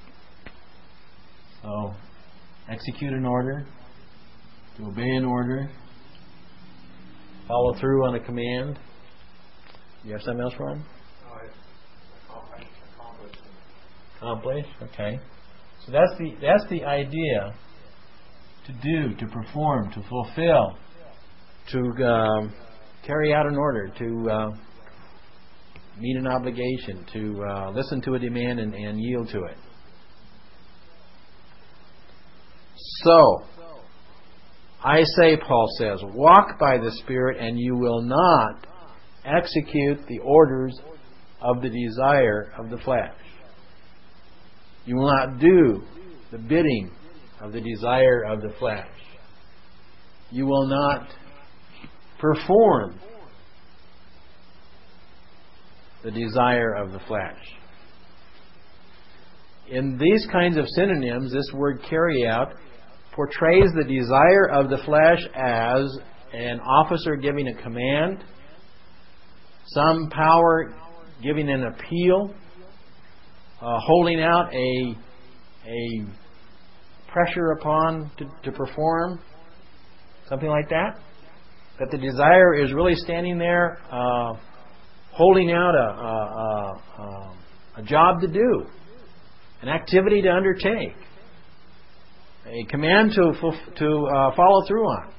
So, execute an order, to obey an order, follow through on a command. You have something else, Ron? Accomplish. Okay. So that's the idea. To do, to perform, to fulfill, to carry out an order, to meet an obligation, to listen to a demand and yield to it. So, I say, Paul says, walk by the Spirit and you will not execute the orders of the desire of the flesh. You will not do the bidding of the desire of the flesh. You will not perform the desire of the flesh. In these kinds of synonyms, this word carry out portrays the desire of the flesh as an officer giving a command, some power giving an appeal, holding out a pressure upon to perform, something like that. That the desire is really standing there holding out a job to do, an activity to undertake, a command to follow through on.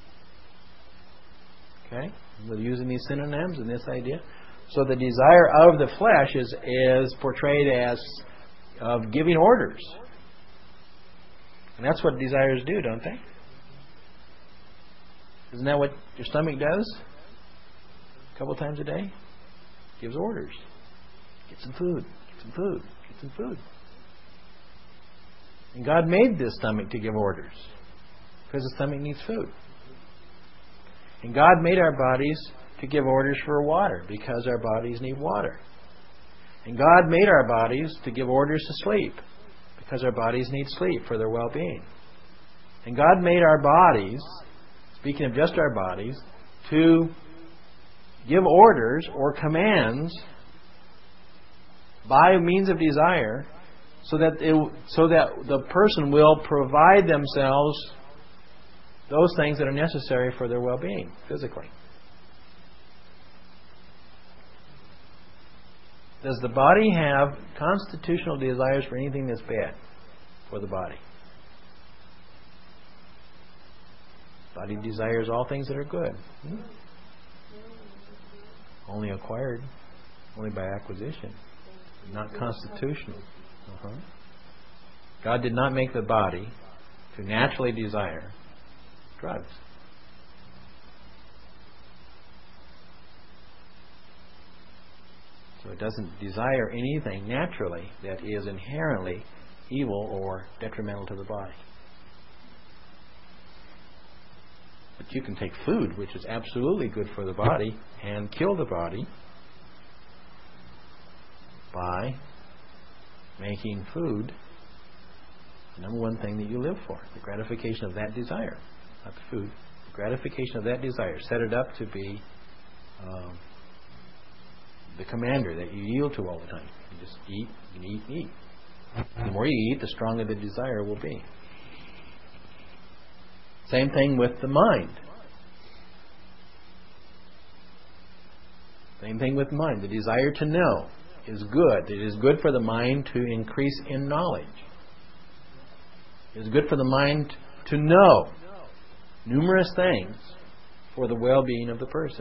Okay? We're using these synonyms and this idea. So the desire of the flesh is portrayed as of giving orders. And that's what desires do, don't they? Isn't that what your stomach does? A couple times a day? Gives orders. Get some food. Get some food. Get some food. And God made this stomach to give orders. Because the stomach needs food. And God made our bodies to give orders for water. Because our bodies need water. And God made our bodies to give orders to sleep. Because our bodies need sleep for their well-being. And God made our bodies, speaking of just our bodies, to give orders or commands by means of desire so that the person will provide themselves those things that are necessary for their well-being physically. Does the body have constitutional desires for anything that's bad for the body? Body desires all things that are good. Only acquired, only by acquisition, not constitutional. God did not make the body to naturally desire drugs. So it doesn't desire anything naturally that is inherently evil or detrimental to the body. But you can take food, which is absolutely good for the body, and kill the body by making food the number one thing that you live for, the gratification of that desire, not the food, the gratification of that desire. Set it up to be the commander that you yield to all the time. You just eat and eat and eat. The more you eat, the stronger the desire will be. Same thing with the mind. Same thing with mind. The desire to know is good. It is good for the mind to increase in knowledge. It is good for the mind to know numerous things for the well-being of the person.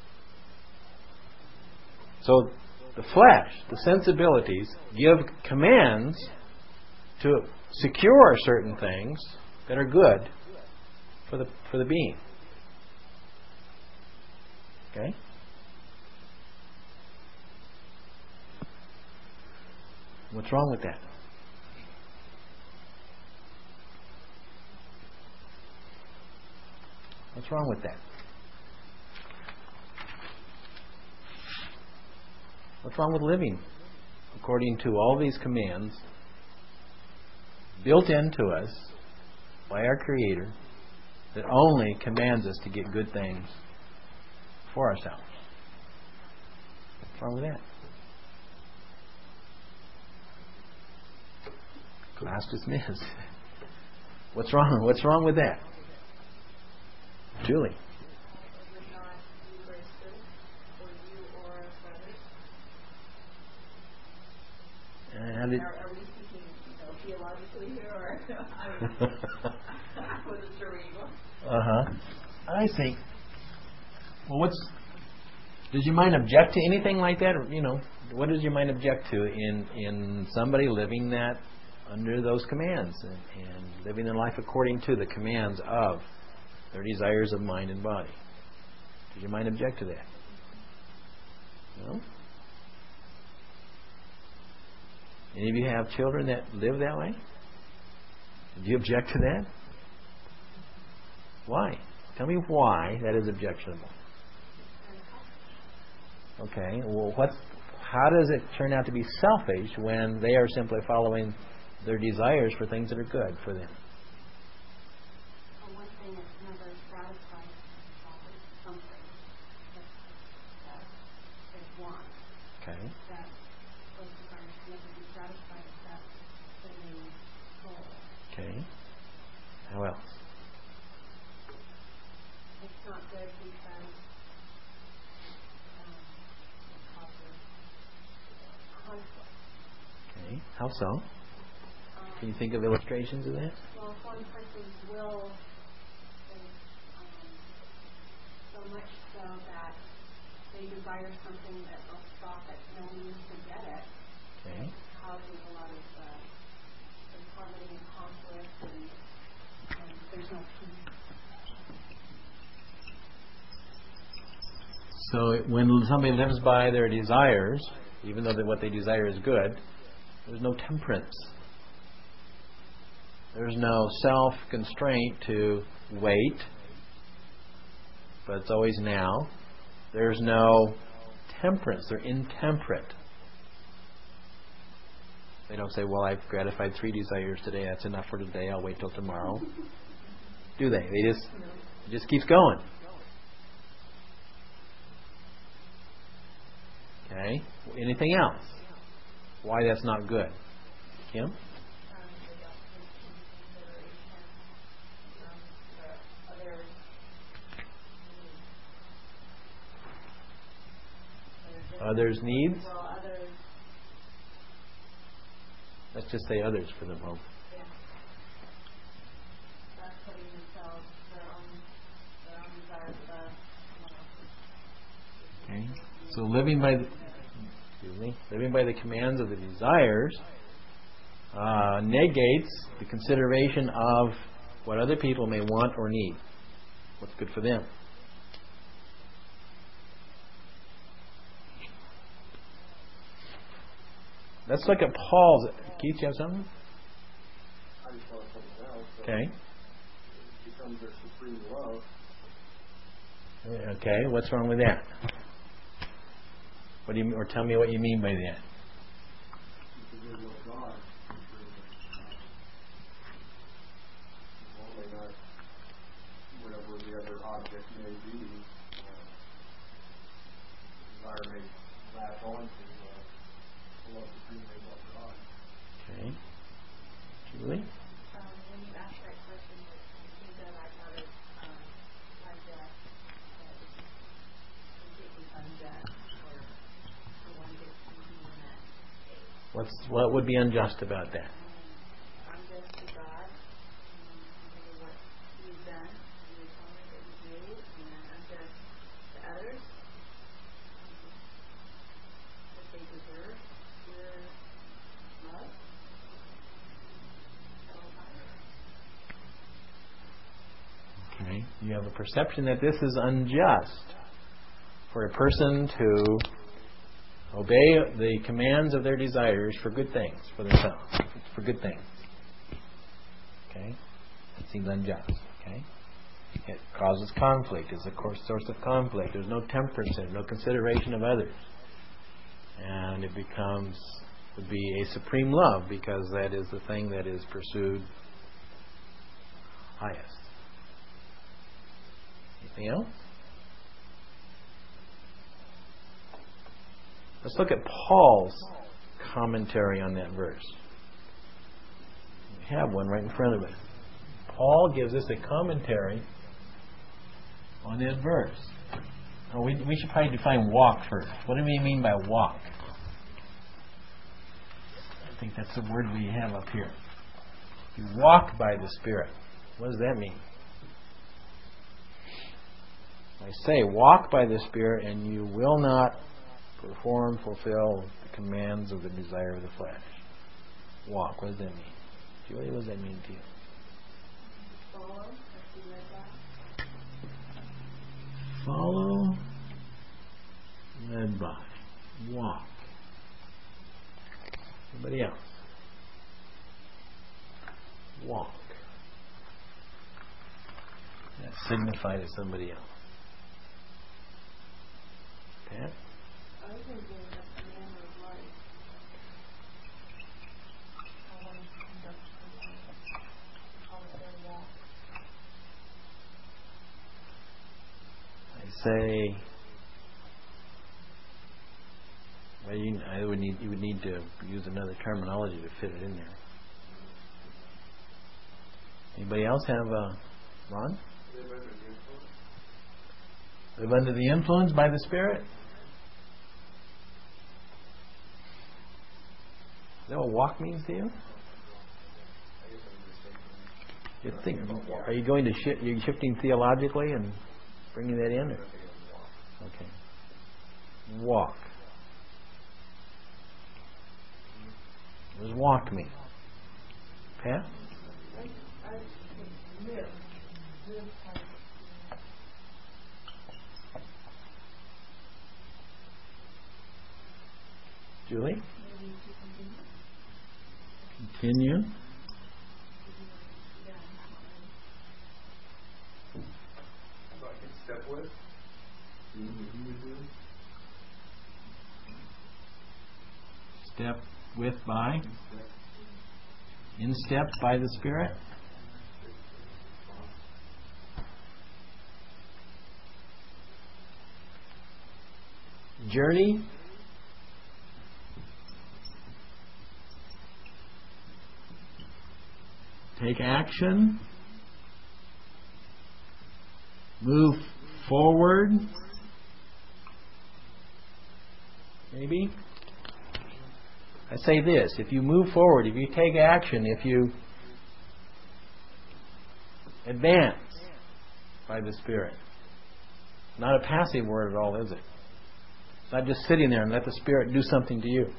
So the flesh, the sensibilities, give commands to secure certain things that are good for the being. Okay? What's wrong with that? What's wrong with that? What's wrong with living according to all these commands built into us by our Creator that only commands us to get good things for ourselves? What's wrong with that? Class dismissed. What's wrong? What's wrong with that? Julie. Are we speaking, theologically here, or I wasn't sure where you were. I think. Well, does your mind object to anything like that? Or, what does your mind object to in somebody living that under those commands and living their life according to the commands of their desires of mind and body? Does your mind object to that? No? Any of you have children that live that way? Do you object to that? Why? Tell me why that is objectionable. Okay, well, how does it turn out to be selfish when they are simply following their desires for things that are good for them? Well, one thing is never satisfied, always something that they want. Okay. That those desires can never be satisfied if that's the main goal. Okay. How else? It's not good because it causes conflict. Okay. How so? Can you think of illustrations of that? Well, if one person's will is so much so that they desire something that they'll stop at no means to get it, Okay. causes a lot of harmony and conflict, and there's no peace. So when somebody lives by their desires, even though what they desire is good, there's no temperance. There's no self-constraint to wait, but it's always now. There's no temperance. They're intemperate. They don't say, well, I've gratified 3 desires today. That's enough for today. I'll wait till tomorrow. Do they? It just keeps going. Okay. Anything else? Why that's not good? Kim? Others' needs? Well, others. Let's just say others for the moment. Yeah. That's putting themselves, their own desires above someone else's. Okay. So living by the commands of the desires negates the consideration of what other people may want or need. What's good for them. Let's look at Paul's. Keith, you have something? I just want something else. Okay. It becomes their supreme love. Okay. What's wrong with that? What do you? Or tell me what you mean by that. God. Well, may not, whatever the other object may be, desire may latch on to love supremely about God. Okay. Julie? When you asked that question, I think that I thought of unjust, completely unjust, or the one gets to be in that state. What would be unjust about that? Unjust to God, what He's done, the atonement that He's made, and unjust to others, that they deserve your love. Okay. You have a perception that this is unjust for a person to obey the commands of their desires for good things, for themselves, for good things. Okay? That seems unjust. Okay? It causes conflict. It's a source of conflict. There's no temperance in it, no consideration of others. And it would be a supreme love because that is the thing that is pursued highest. Anything else? Let's look at Paul's commentary on that verse. We have one right in front of us. Paul gives us a commentary on that verse. Oh, we should probably define walk first. What do we mean by walk? I think that's the word we have up here. You walk by the Spirit. What does that mean? I say, walk by the Spirit, and you will not fulfill the commands of the desire of the flesh. Walk. What does that mean? Julie, what does that mean to you? Follow, led by, walk. Anybody else? Walk. That's signified to somebody else. Pat? I think there's a manner of life. How one conducts themselves, how they walk. I say, well, you would need to use another terminology to fit it in there. Anybody else have Ron? Live under the influence by the Spirit? Is that what walk means to you? Are you going to are you shifting theologically and bringing that in? Okay. Walk. What does walk mean? Pat? Live. Live by the Spirit. Julie? Continue. So I can step with. Step with by. In step by the Spirit. Journey. Take action. Move forward. Maybe. I say this, if you move forward, if you take action, if you advance by the Spirit. Not a passive word at all, is it? It's not just sitting there and let the Spirit do something to you.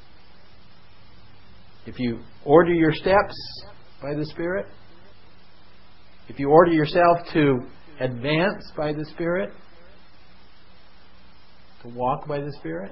If you order your steps by the Spirit, if you order yourself to advance by the Spirit, to walk by the Spirit,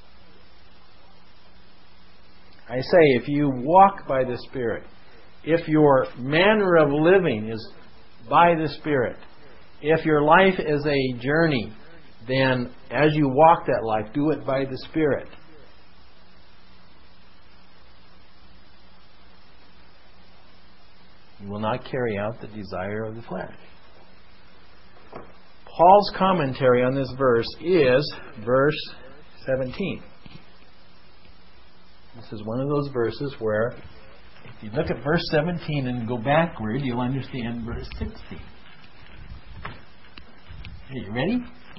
I say, if you walk by the Spirit, if your manner of living is by the Spirit, if your life is a journey, then as you walk that life, do it by the Spirit. You will not carry out the desire of the flesh. Paul's commentary on this verse is verse 17. This is one of those verses where if you look at verse 17 and go backward, you'll understand verse 16. Are you ready?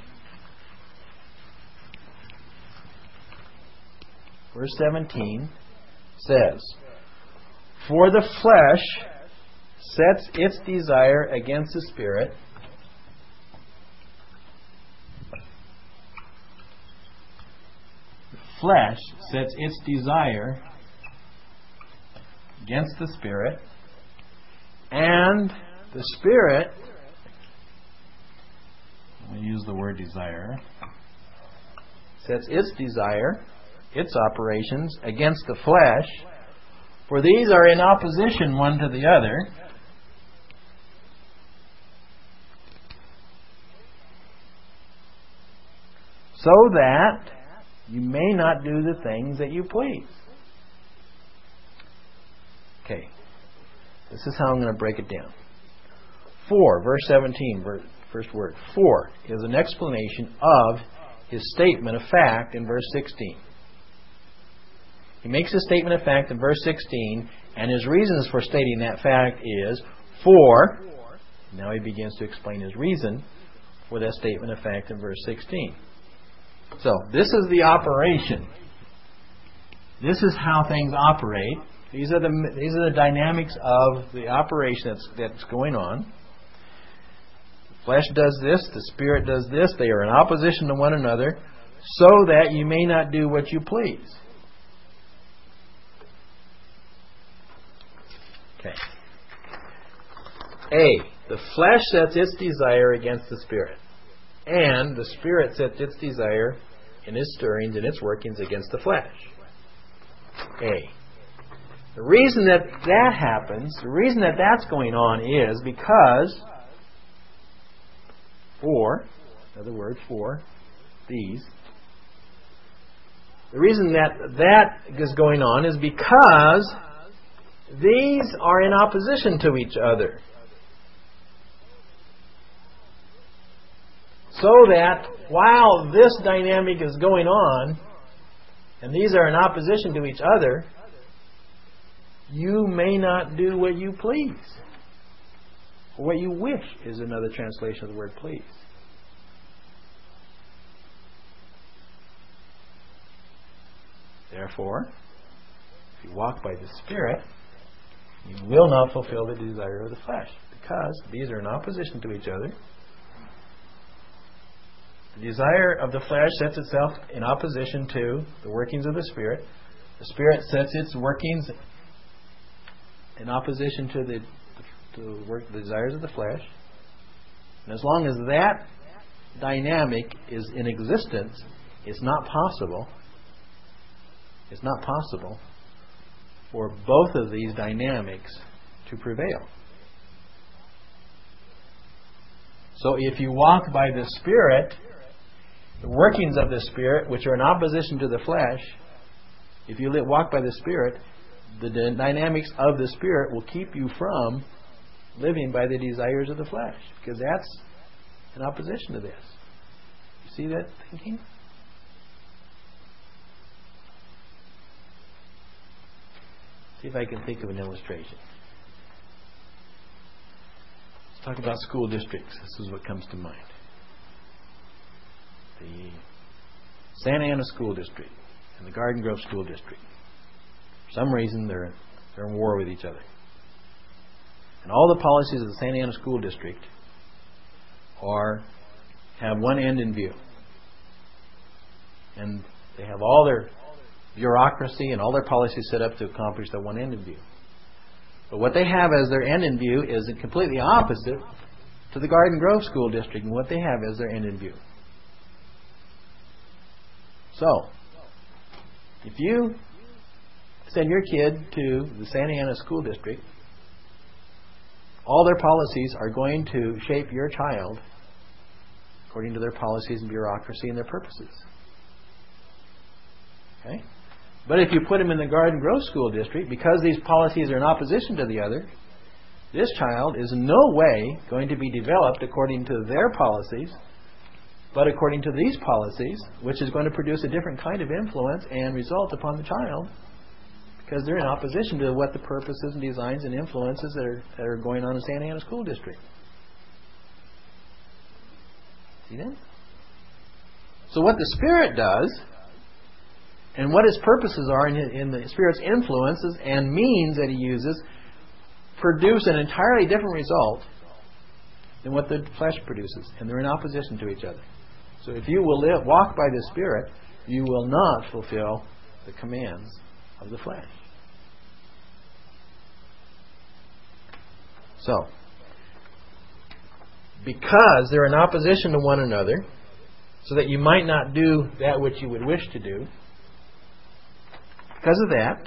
Verse 17 says, "For the flesh sets its desire against the Spirit, flesh sets its desire against the Spirit, and the Spirit," we use the word desire, "sets its desire, its operations, against the flesh, for these are in opposition one to the other, so that you may not do the things that you please." Okay. This is how I'm going to break it down. For, verse 17, first word. For is an explanation of his statement of fact in verse 16. He makes a statement of fact in verse 16, and his reasons for stating that fact is for. Now he begins to explain his reason for that statement of fact in verse 16. So, this is the operation. This is how things operate. These are the dynamics of the operation that's going on. The flesh does this, the Spirit does this. They are in opposition to one another, so that you may not do what you please. Okay. A. The flesh sets its desire against the Spirit, and the Spirit sets its desire in its stirrings and its workings against the flesh. A. The reason that happens, the reason that's going on is because another word for these. The reason that is going on is because these are in opposition to each other. So that while this dynamic is going on, and these are in opposition to each other, you may not do what you please. Or what you wish is another translation of the word please. Therefore, if you walk by the Spirit, you will not fulfill the desire of the flesh, because these are in opposition to each other. The desire of the flesh sets itself in opposition to the workings of the Spirit. The Spirit sets its workings in opposition to the desires of the flesh. And as long as that dynamic is in existence, it's not possible for both of these dynamics to prevail. So if you walk by the Spirit, the workings of the Spirit, which are in opposition to the flesh, if you walk by the Spirit, the dynamics of the Spirit will keep you from living by the desires of the flesh, because that's in opposition to this. You see that thinking? See if I can think of an illustration. Let's talk about school districts. This is what comes to mind. The Santa Ana School District and the Garden Grove School District. For some reason, they're in war with each other. And all the policies of the Santa Ana School District have one end in view. And they have all their bureaucracy and all their policies set up to accomplish that one end in view. But what they have as their end in view is completely opposite to the Garden Grove School District and what they have as their end in view. So, if you send your kid to the Santa Ana School District, all their policies are going to shape your child according to their policies and bureaucracy and their purposes. Okay? But if you put them in the Garden Grove School District, because these policies are in opposition to the other, This child is in no way going to be developed according to their policies, but according to these policies, which is going to produce a different kind of influence and result upon the child, because they're in opposition to what the purposes and designs and influences that are going on in Santa Ana School District. See that? So what the Spirit does, and what His purposes are in the Spirit's influences and means that He uses, produce an entirely different result than what the flesh produces. And they're in opposition to each other. So if you will walk by the Spirit, you will not fulfill the commands of the flesh. So, because they're in opposition to one another, so that you might not do that which you would wish to do, because of that,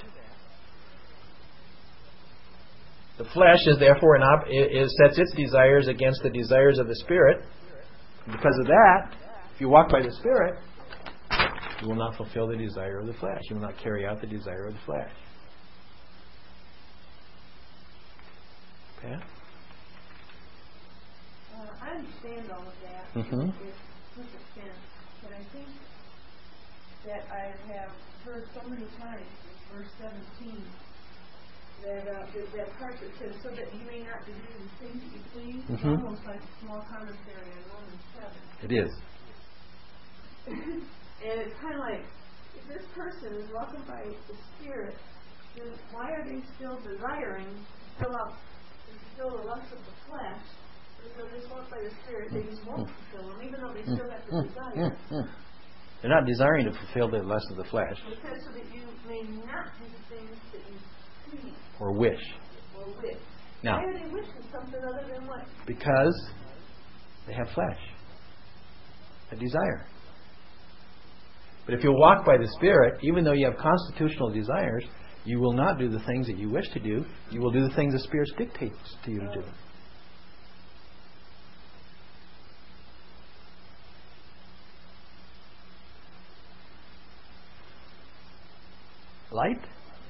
the flesh is therefore sets its desires against the desires of the Spirit. Because of that, if you walk by the Spirit, you will not fulfill the desire of the flesh. You will not carry out the desire of the flesh. Okay? I understand all of that. Mm-hmm. With a sense, but I think that I have heard so many times in verse 17 that part that says, so that you may not do the things that you please, it's almost like a small commentary on Romans 7. It is. And it's kind of like, if this person is walking by the Spirit, then why are they still desiring to fulfill the lust of the flesh? Because they just walk by the Spirit, they just won't fulfill them, even though they still have the desire. They're not desiring to fulfill the lust of the flesh. It says so that you may not do the things that you please or wish. or wish. Now, why are they wishing something other than what? Because they have flesh, a desire. But if you walk by the Spirit, even though you have constitutional desires, you will not do the things that you wish to do. You will do the things the Spirit dictates to you to do. Light?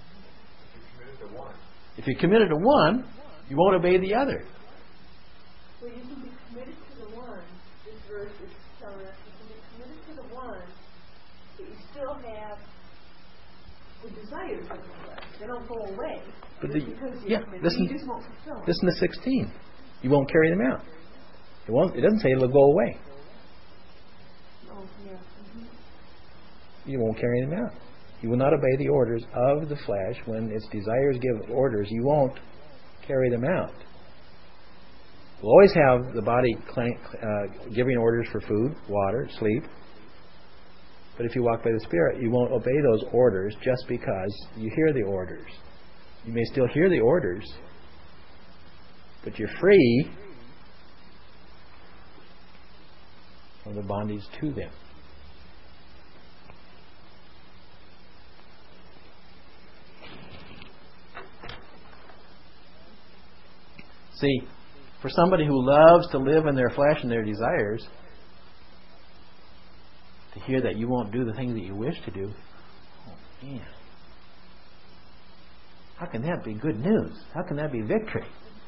If you're committed to one, you won't obey the other. Well, you can be committed to the one. This verse is telling us you can be committed to the one, but you still have the desires of the flesh. They don't go away. But you just won't fulfill them. Listen to 16. You won't carry them out. It doesn't say it'll go away. Oh, yeah. Mm-hmm. You won't carry them out. You will not obey the orders of the flesh. When its desires give orders, you won't carry them out. You'll always have the body giving orders for food, water, sleep. But if you walk by the Spirit, you won't obey those orders just because you hear the orders. You may still hear the orders, but you're free from the bondage to them. See, for somebody who loves to live in their flesh and their desires, to hear that you won't do the things that you wish to do, oh man, how can that be good news? How can that be victory?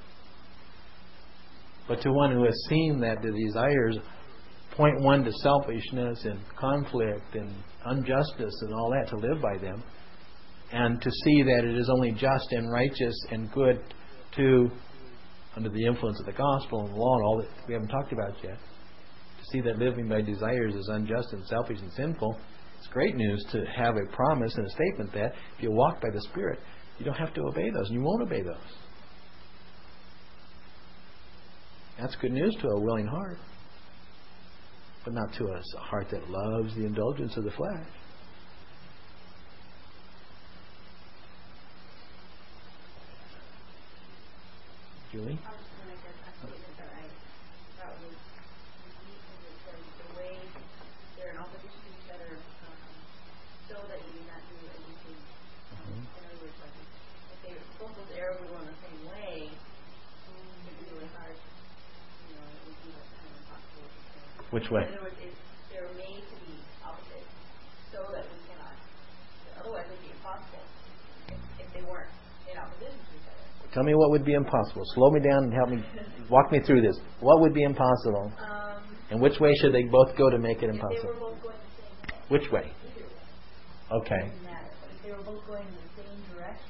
But to one who has seen that the desires point one to selfishness and conflict and injustice and all that, to live by them, and to see that it is only just and righteous and good to, under the influence of the gospel and the law and all that we haven't talked about yet, to see that living by desires is unjust and selfish and sinful, it's great news to have a promise and a statement that if you walk by the Spirit, you don't have to obey those, and you won't obey those. That's good news to a willing heart, but not to a heart that loves the indulgence of the flesh. Julie? I was just going to make a statement that I thought was unique because it says the way they're in opposition to each other so that you may not do anything. In other words, like if they both those arrows were going the same way, it'd be really hard. You know, it would be like kind of impossible. Which way? In other words, they're made to be opposite so that we cannot. Otherwise, it would be impossible if they weren't in opposition to each other. Tell me what would be impossible. Slow me down and help me. Walk me through this. What would be impossible? And which way should they both go to make it If they were impossible? both going the same way. Which way? Either way. Okay. Doesn't matter. But if they were both going in the same direction,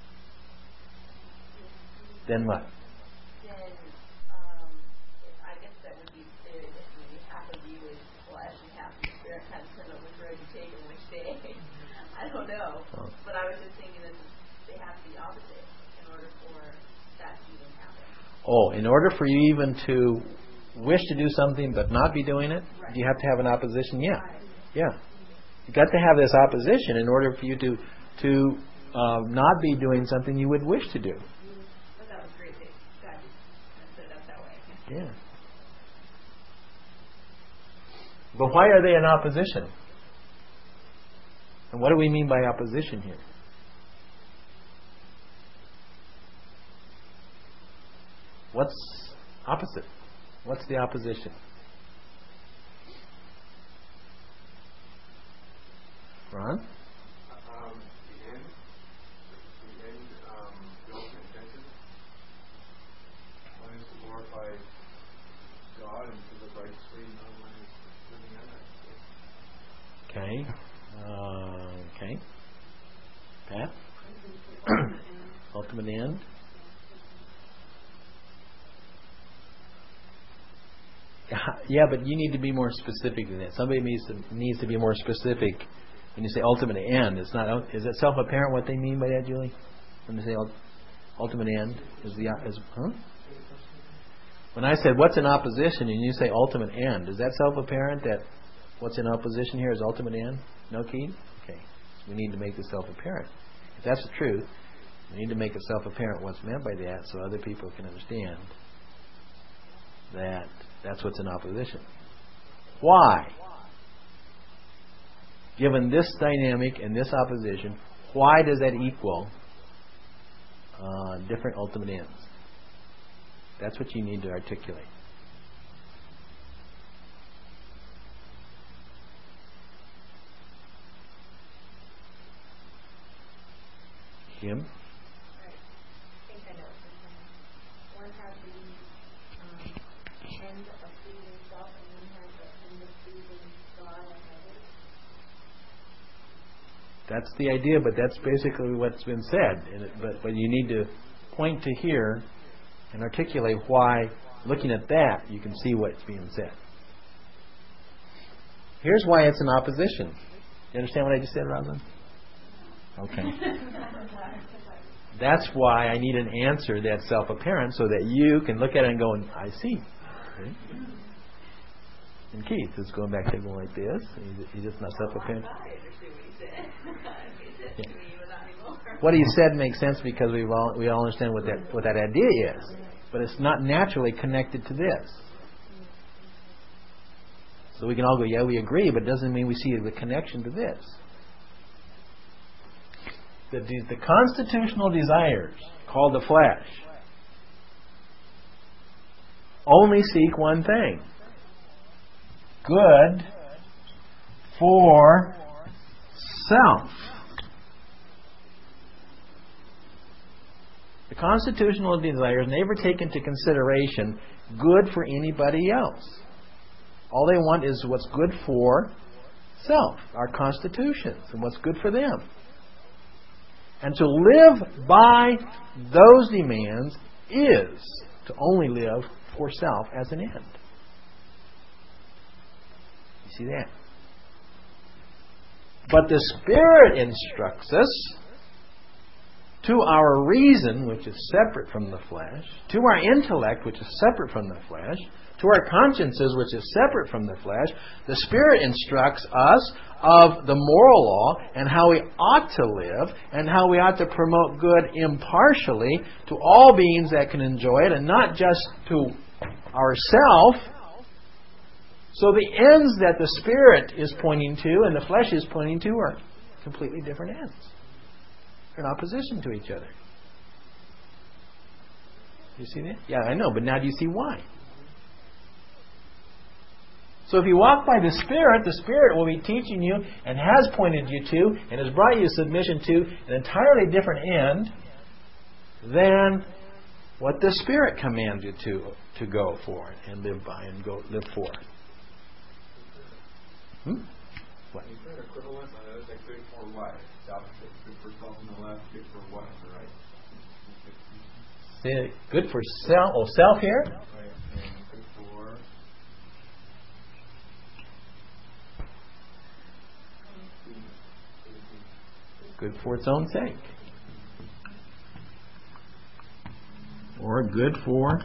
Then what? then I guess that would be maybe half of you is flesh and half of the spirit, kind of depends on which road you take and which day. I don't know. Oh. But I was just thinking that they have to be opposite in order for that to even happen. Oh, in order for you even to wish to do something but not be doing it, Right. do you have to have an opposition? Yeah. Right. Yeah. You got to have this opposition in order for you to not be doing something you would wish to do. But that was great that God just set it up that way. Yeah. But why are they in opposition? And what do we mean by opposition here? What's opposite? What's the opposition? Ron? The end, the ultimate intention. One is to glorify God and to live righteously, and the other one is living unrighteously. Okay. Okay. Pat? Ultimate end? Yeah, but you need to be more specific than that. Somebody needs to be more specific. When you say ultimate end, it's not. Is it self-apparent what they mean by that, Julie? When they say ultimate end, When I said what's in opposition, and you say ultimate end, is that self-apparent that what's in opposition here is ultimate end? No, Keith? Okay. So we need to make this self-apparent. If that's the truth, we need to make it self-apparent what's meant by that, so other people can understand that that's what's in opposition. Why? Given this dynamic and this opposition, why does that equal different ultimate ends? That's what you need to articulate. Kim? Right. I think I know what you're saying. One has the end of pleasing self, and one has the end of pleasing God and others. That's the idea, but that's basically what's been said. But you need to point to here and articulate why, looking at that, you can see what's being said. Here's why it's an opposition. You understand what I just said, Rosalind? Okay. That's why I need an answer that's self-apparent so that you can look at it and go, I see. Okay. And Keith is going back to going like this. He's just not self-apparent. I understood what he said. He said to me, without any more. What he said makes sense because we all understand what that idea is, but it's not naturally connected to this. So we can all go, yeah, we agree, but it doesn't mean we see the connection to this. The constitutional desires, called the flesh, only seek one thing: good for self. The constitutional desires never take into consideration good for anybody else. All they want is what's good for self, our constitutions, and what's good for them. And to live by those demands is to only live for self as an end. You see that? But the Spirit instructs us to our reason, which is separate from the flesh, to our intellect, which is separate from the flesh, to our consciences, which is separate from the flesh. The Spirit instructs us of the moral law and how we ought to live and how we ought to promote good impartially to all beings that can enjoy it and not just to ourself. So the ends that the Spirit is pointing to and the flesh is pointing to are completely different ends. They're in opposition to each other. You see that? Yeah, I know, but now do you see why? So if you walk by the Spirit will be teaching you and has pointed you to and has brought you submission to an entirely different end than what the Spirit commands you to go for and live by and live for. What? Is there an equivalent? Like good for what? It's opposite. Good for self on the left, good for what on the right? Say good for self. Oh, self here? Right. And good for... Good for its own sake. Or good for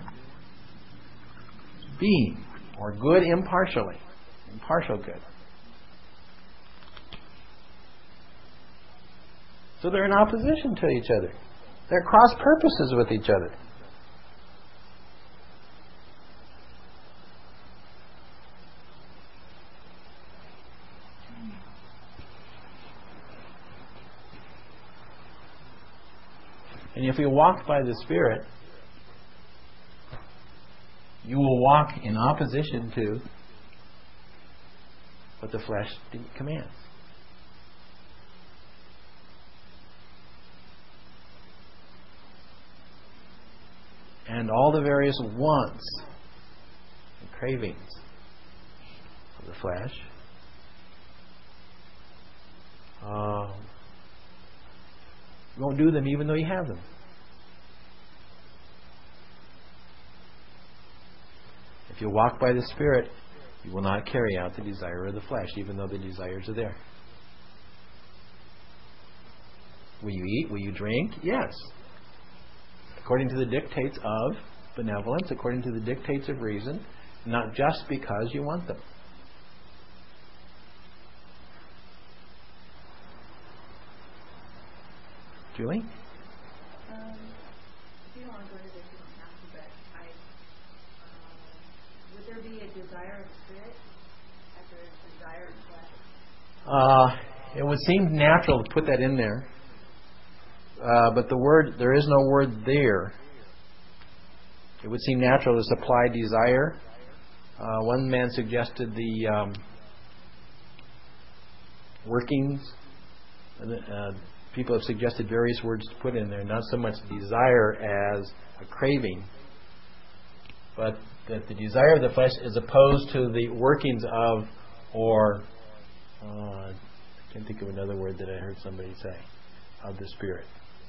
being. Or good impartially. Impartial good. So they're in opposition to each other. They're cross purposes with each other. And if you walk by the Spirit, you will walk in opposition to what the flesh commands. And all the various wants and cravings of the flesh you won't do them even though you have them. If you walk by the Spirit, you will not carry out the desire of the flesh, even though the desires are there. Will you eat? Will you drink? Yes. According to the dictates of benevolence, according to the dictates of reason, not just because you want them. Julie? If you don't want to go into this, you don't have to, but would there be a desire of spirit after a desire of flesh? It would seem natural to put that in there. But there is no word there. It would seem natural to supply desire. One man suggested the workings. People have suggested various words to put in there. Not so much desire as a craving, but that the desire of the flesh is opposed to the workings of, or I can't think of another word that I heard somebody say, of the Spirit.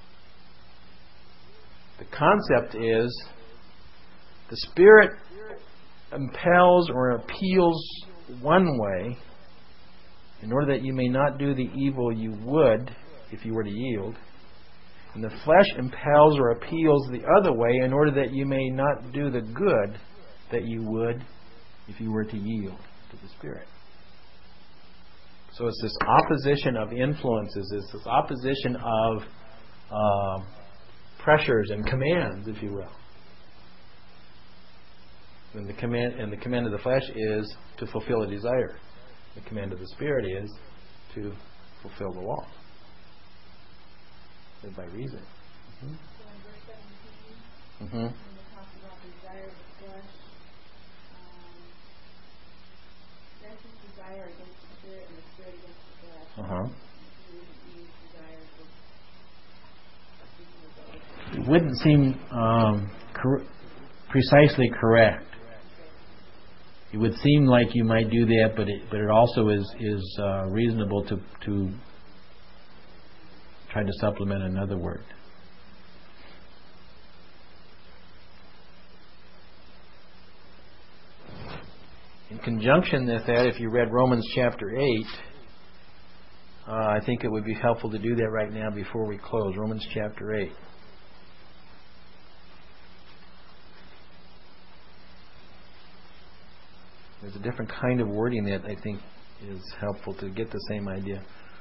The concept is the Spirit impels or appeals one way in order that you may not do the evil you would if you were to yield. And the flesh impels or appeals the other way in order that you may not do the good that you would if you were to yield to the Spirit. So it's this opposition of influences, it's this opposition of pressures and commands, if you will. And the command of the flesh is to fulfill a desire. The command of the Spirit is to fulfill the law. Live by reason. So in verse 17, when it talks about the desire of the flesh, that's his desire against the Spirit and the Spirit against the flesh. You wouldn't use desires of It wouldn't seem precisely correct. It would seem like you might do that, but it also is reasonable to try to supplement another word. In conjunction with that, if you read Romans chapter 8, I think it would be helpful to do that right now before we close. Romans chapter 8. There's a different kind of wording that I think is helpful to get the same idea.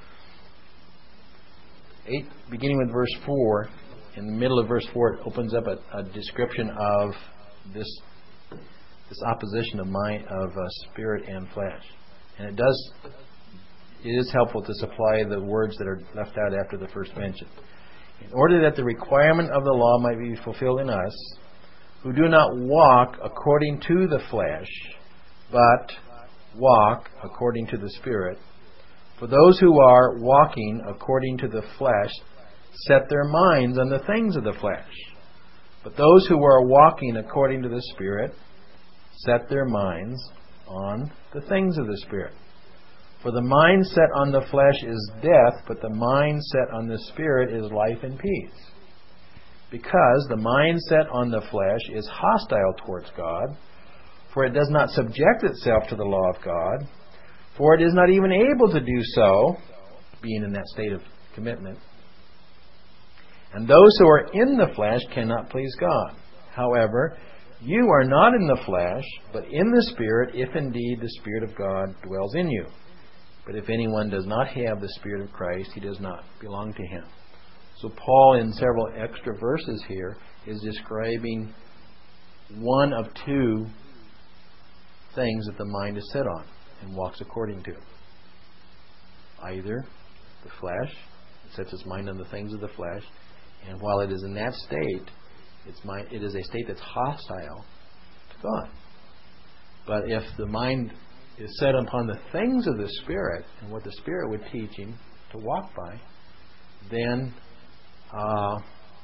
8, beginning with verse 4, in the middle of verse 4, it opens up a description of this opposition of mind, of spirit and flesh. And it is helpful to supply the words that are left out after the first mention. In order that the requirement of the law might be fulfilled in us, who do not walk according to the flesh, but walk according to the Spirit. For those who are walking according to the flesh set their minds on the things of the flesh. But those who are walking according to the Spirit set their minds on the things of the Spirit. For the mind set on the flesh is death, but the mind set on the Spirit is life and peace. Because the mind set on the flesh is hostile towards God, for it does not subject itself to the law of God, for it is not even able to do so, being in that state of commitment. And those who are in the flesh cannot please God. However, you are not in the flesh, but in the Spirit, if indeed the Spirit of God dwells in you. But if anyone does not have the Spirit of Christ, he does not belong to him. So Paul, in several extra verses here, is describing one of two things that the mind is set on and walks according to. Either the flesh, it sets its mind on the things of the flesh, and while it is in that state, it is a state that's hostile to God. But if the mind is set upon the things of the Spirit and what the Spirit would teach him to walk by, then the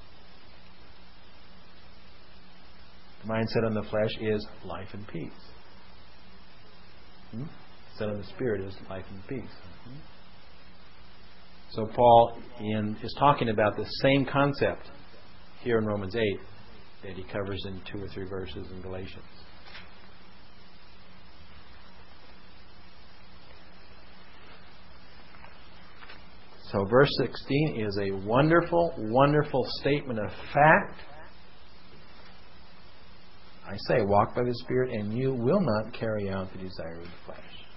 mind set on the flesh is life and peace. Set on the Spirit is life and peace. So Paul is talking about the same concept here in Romans 8 that he covers in 2 or 3 verses in Galatians. So verse 16 is a wonderful, wonderful statement of fact. I say, walk by the Spirit and you will not carry out the desire of the flesh.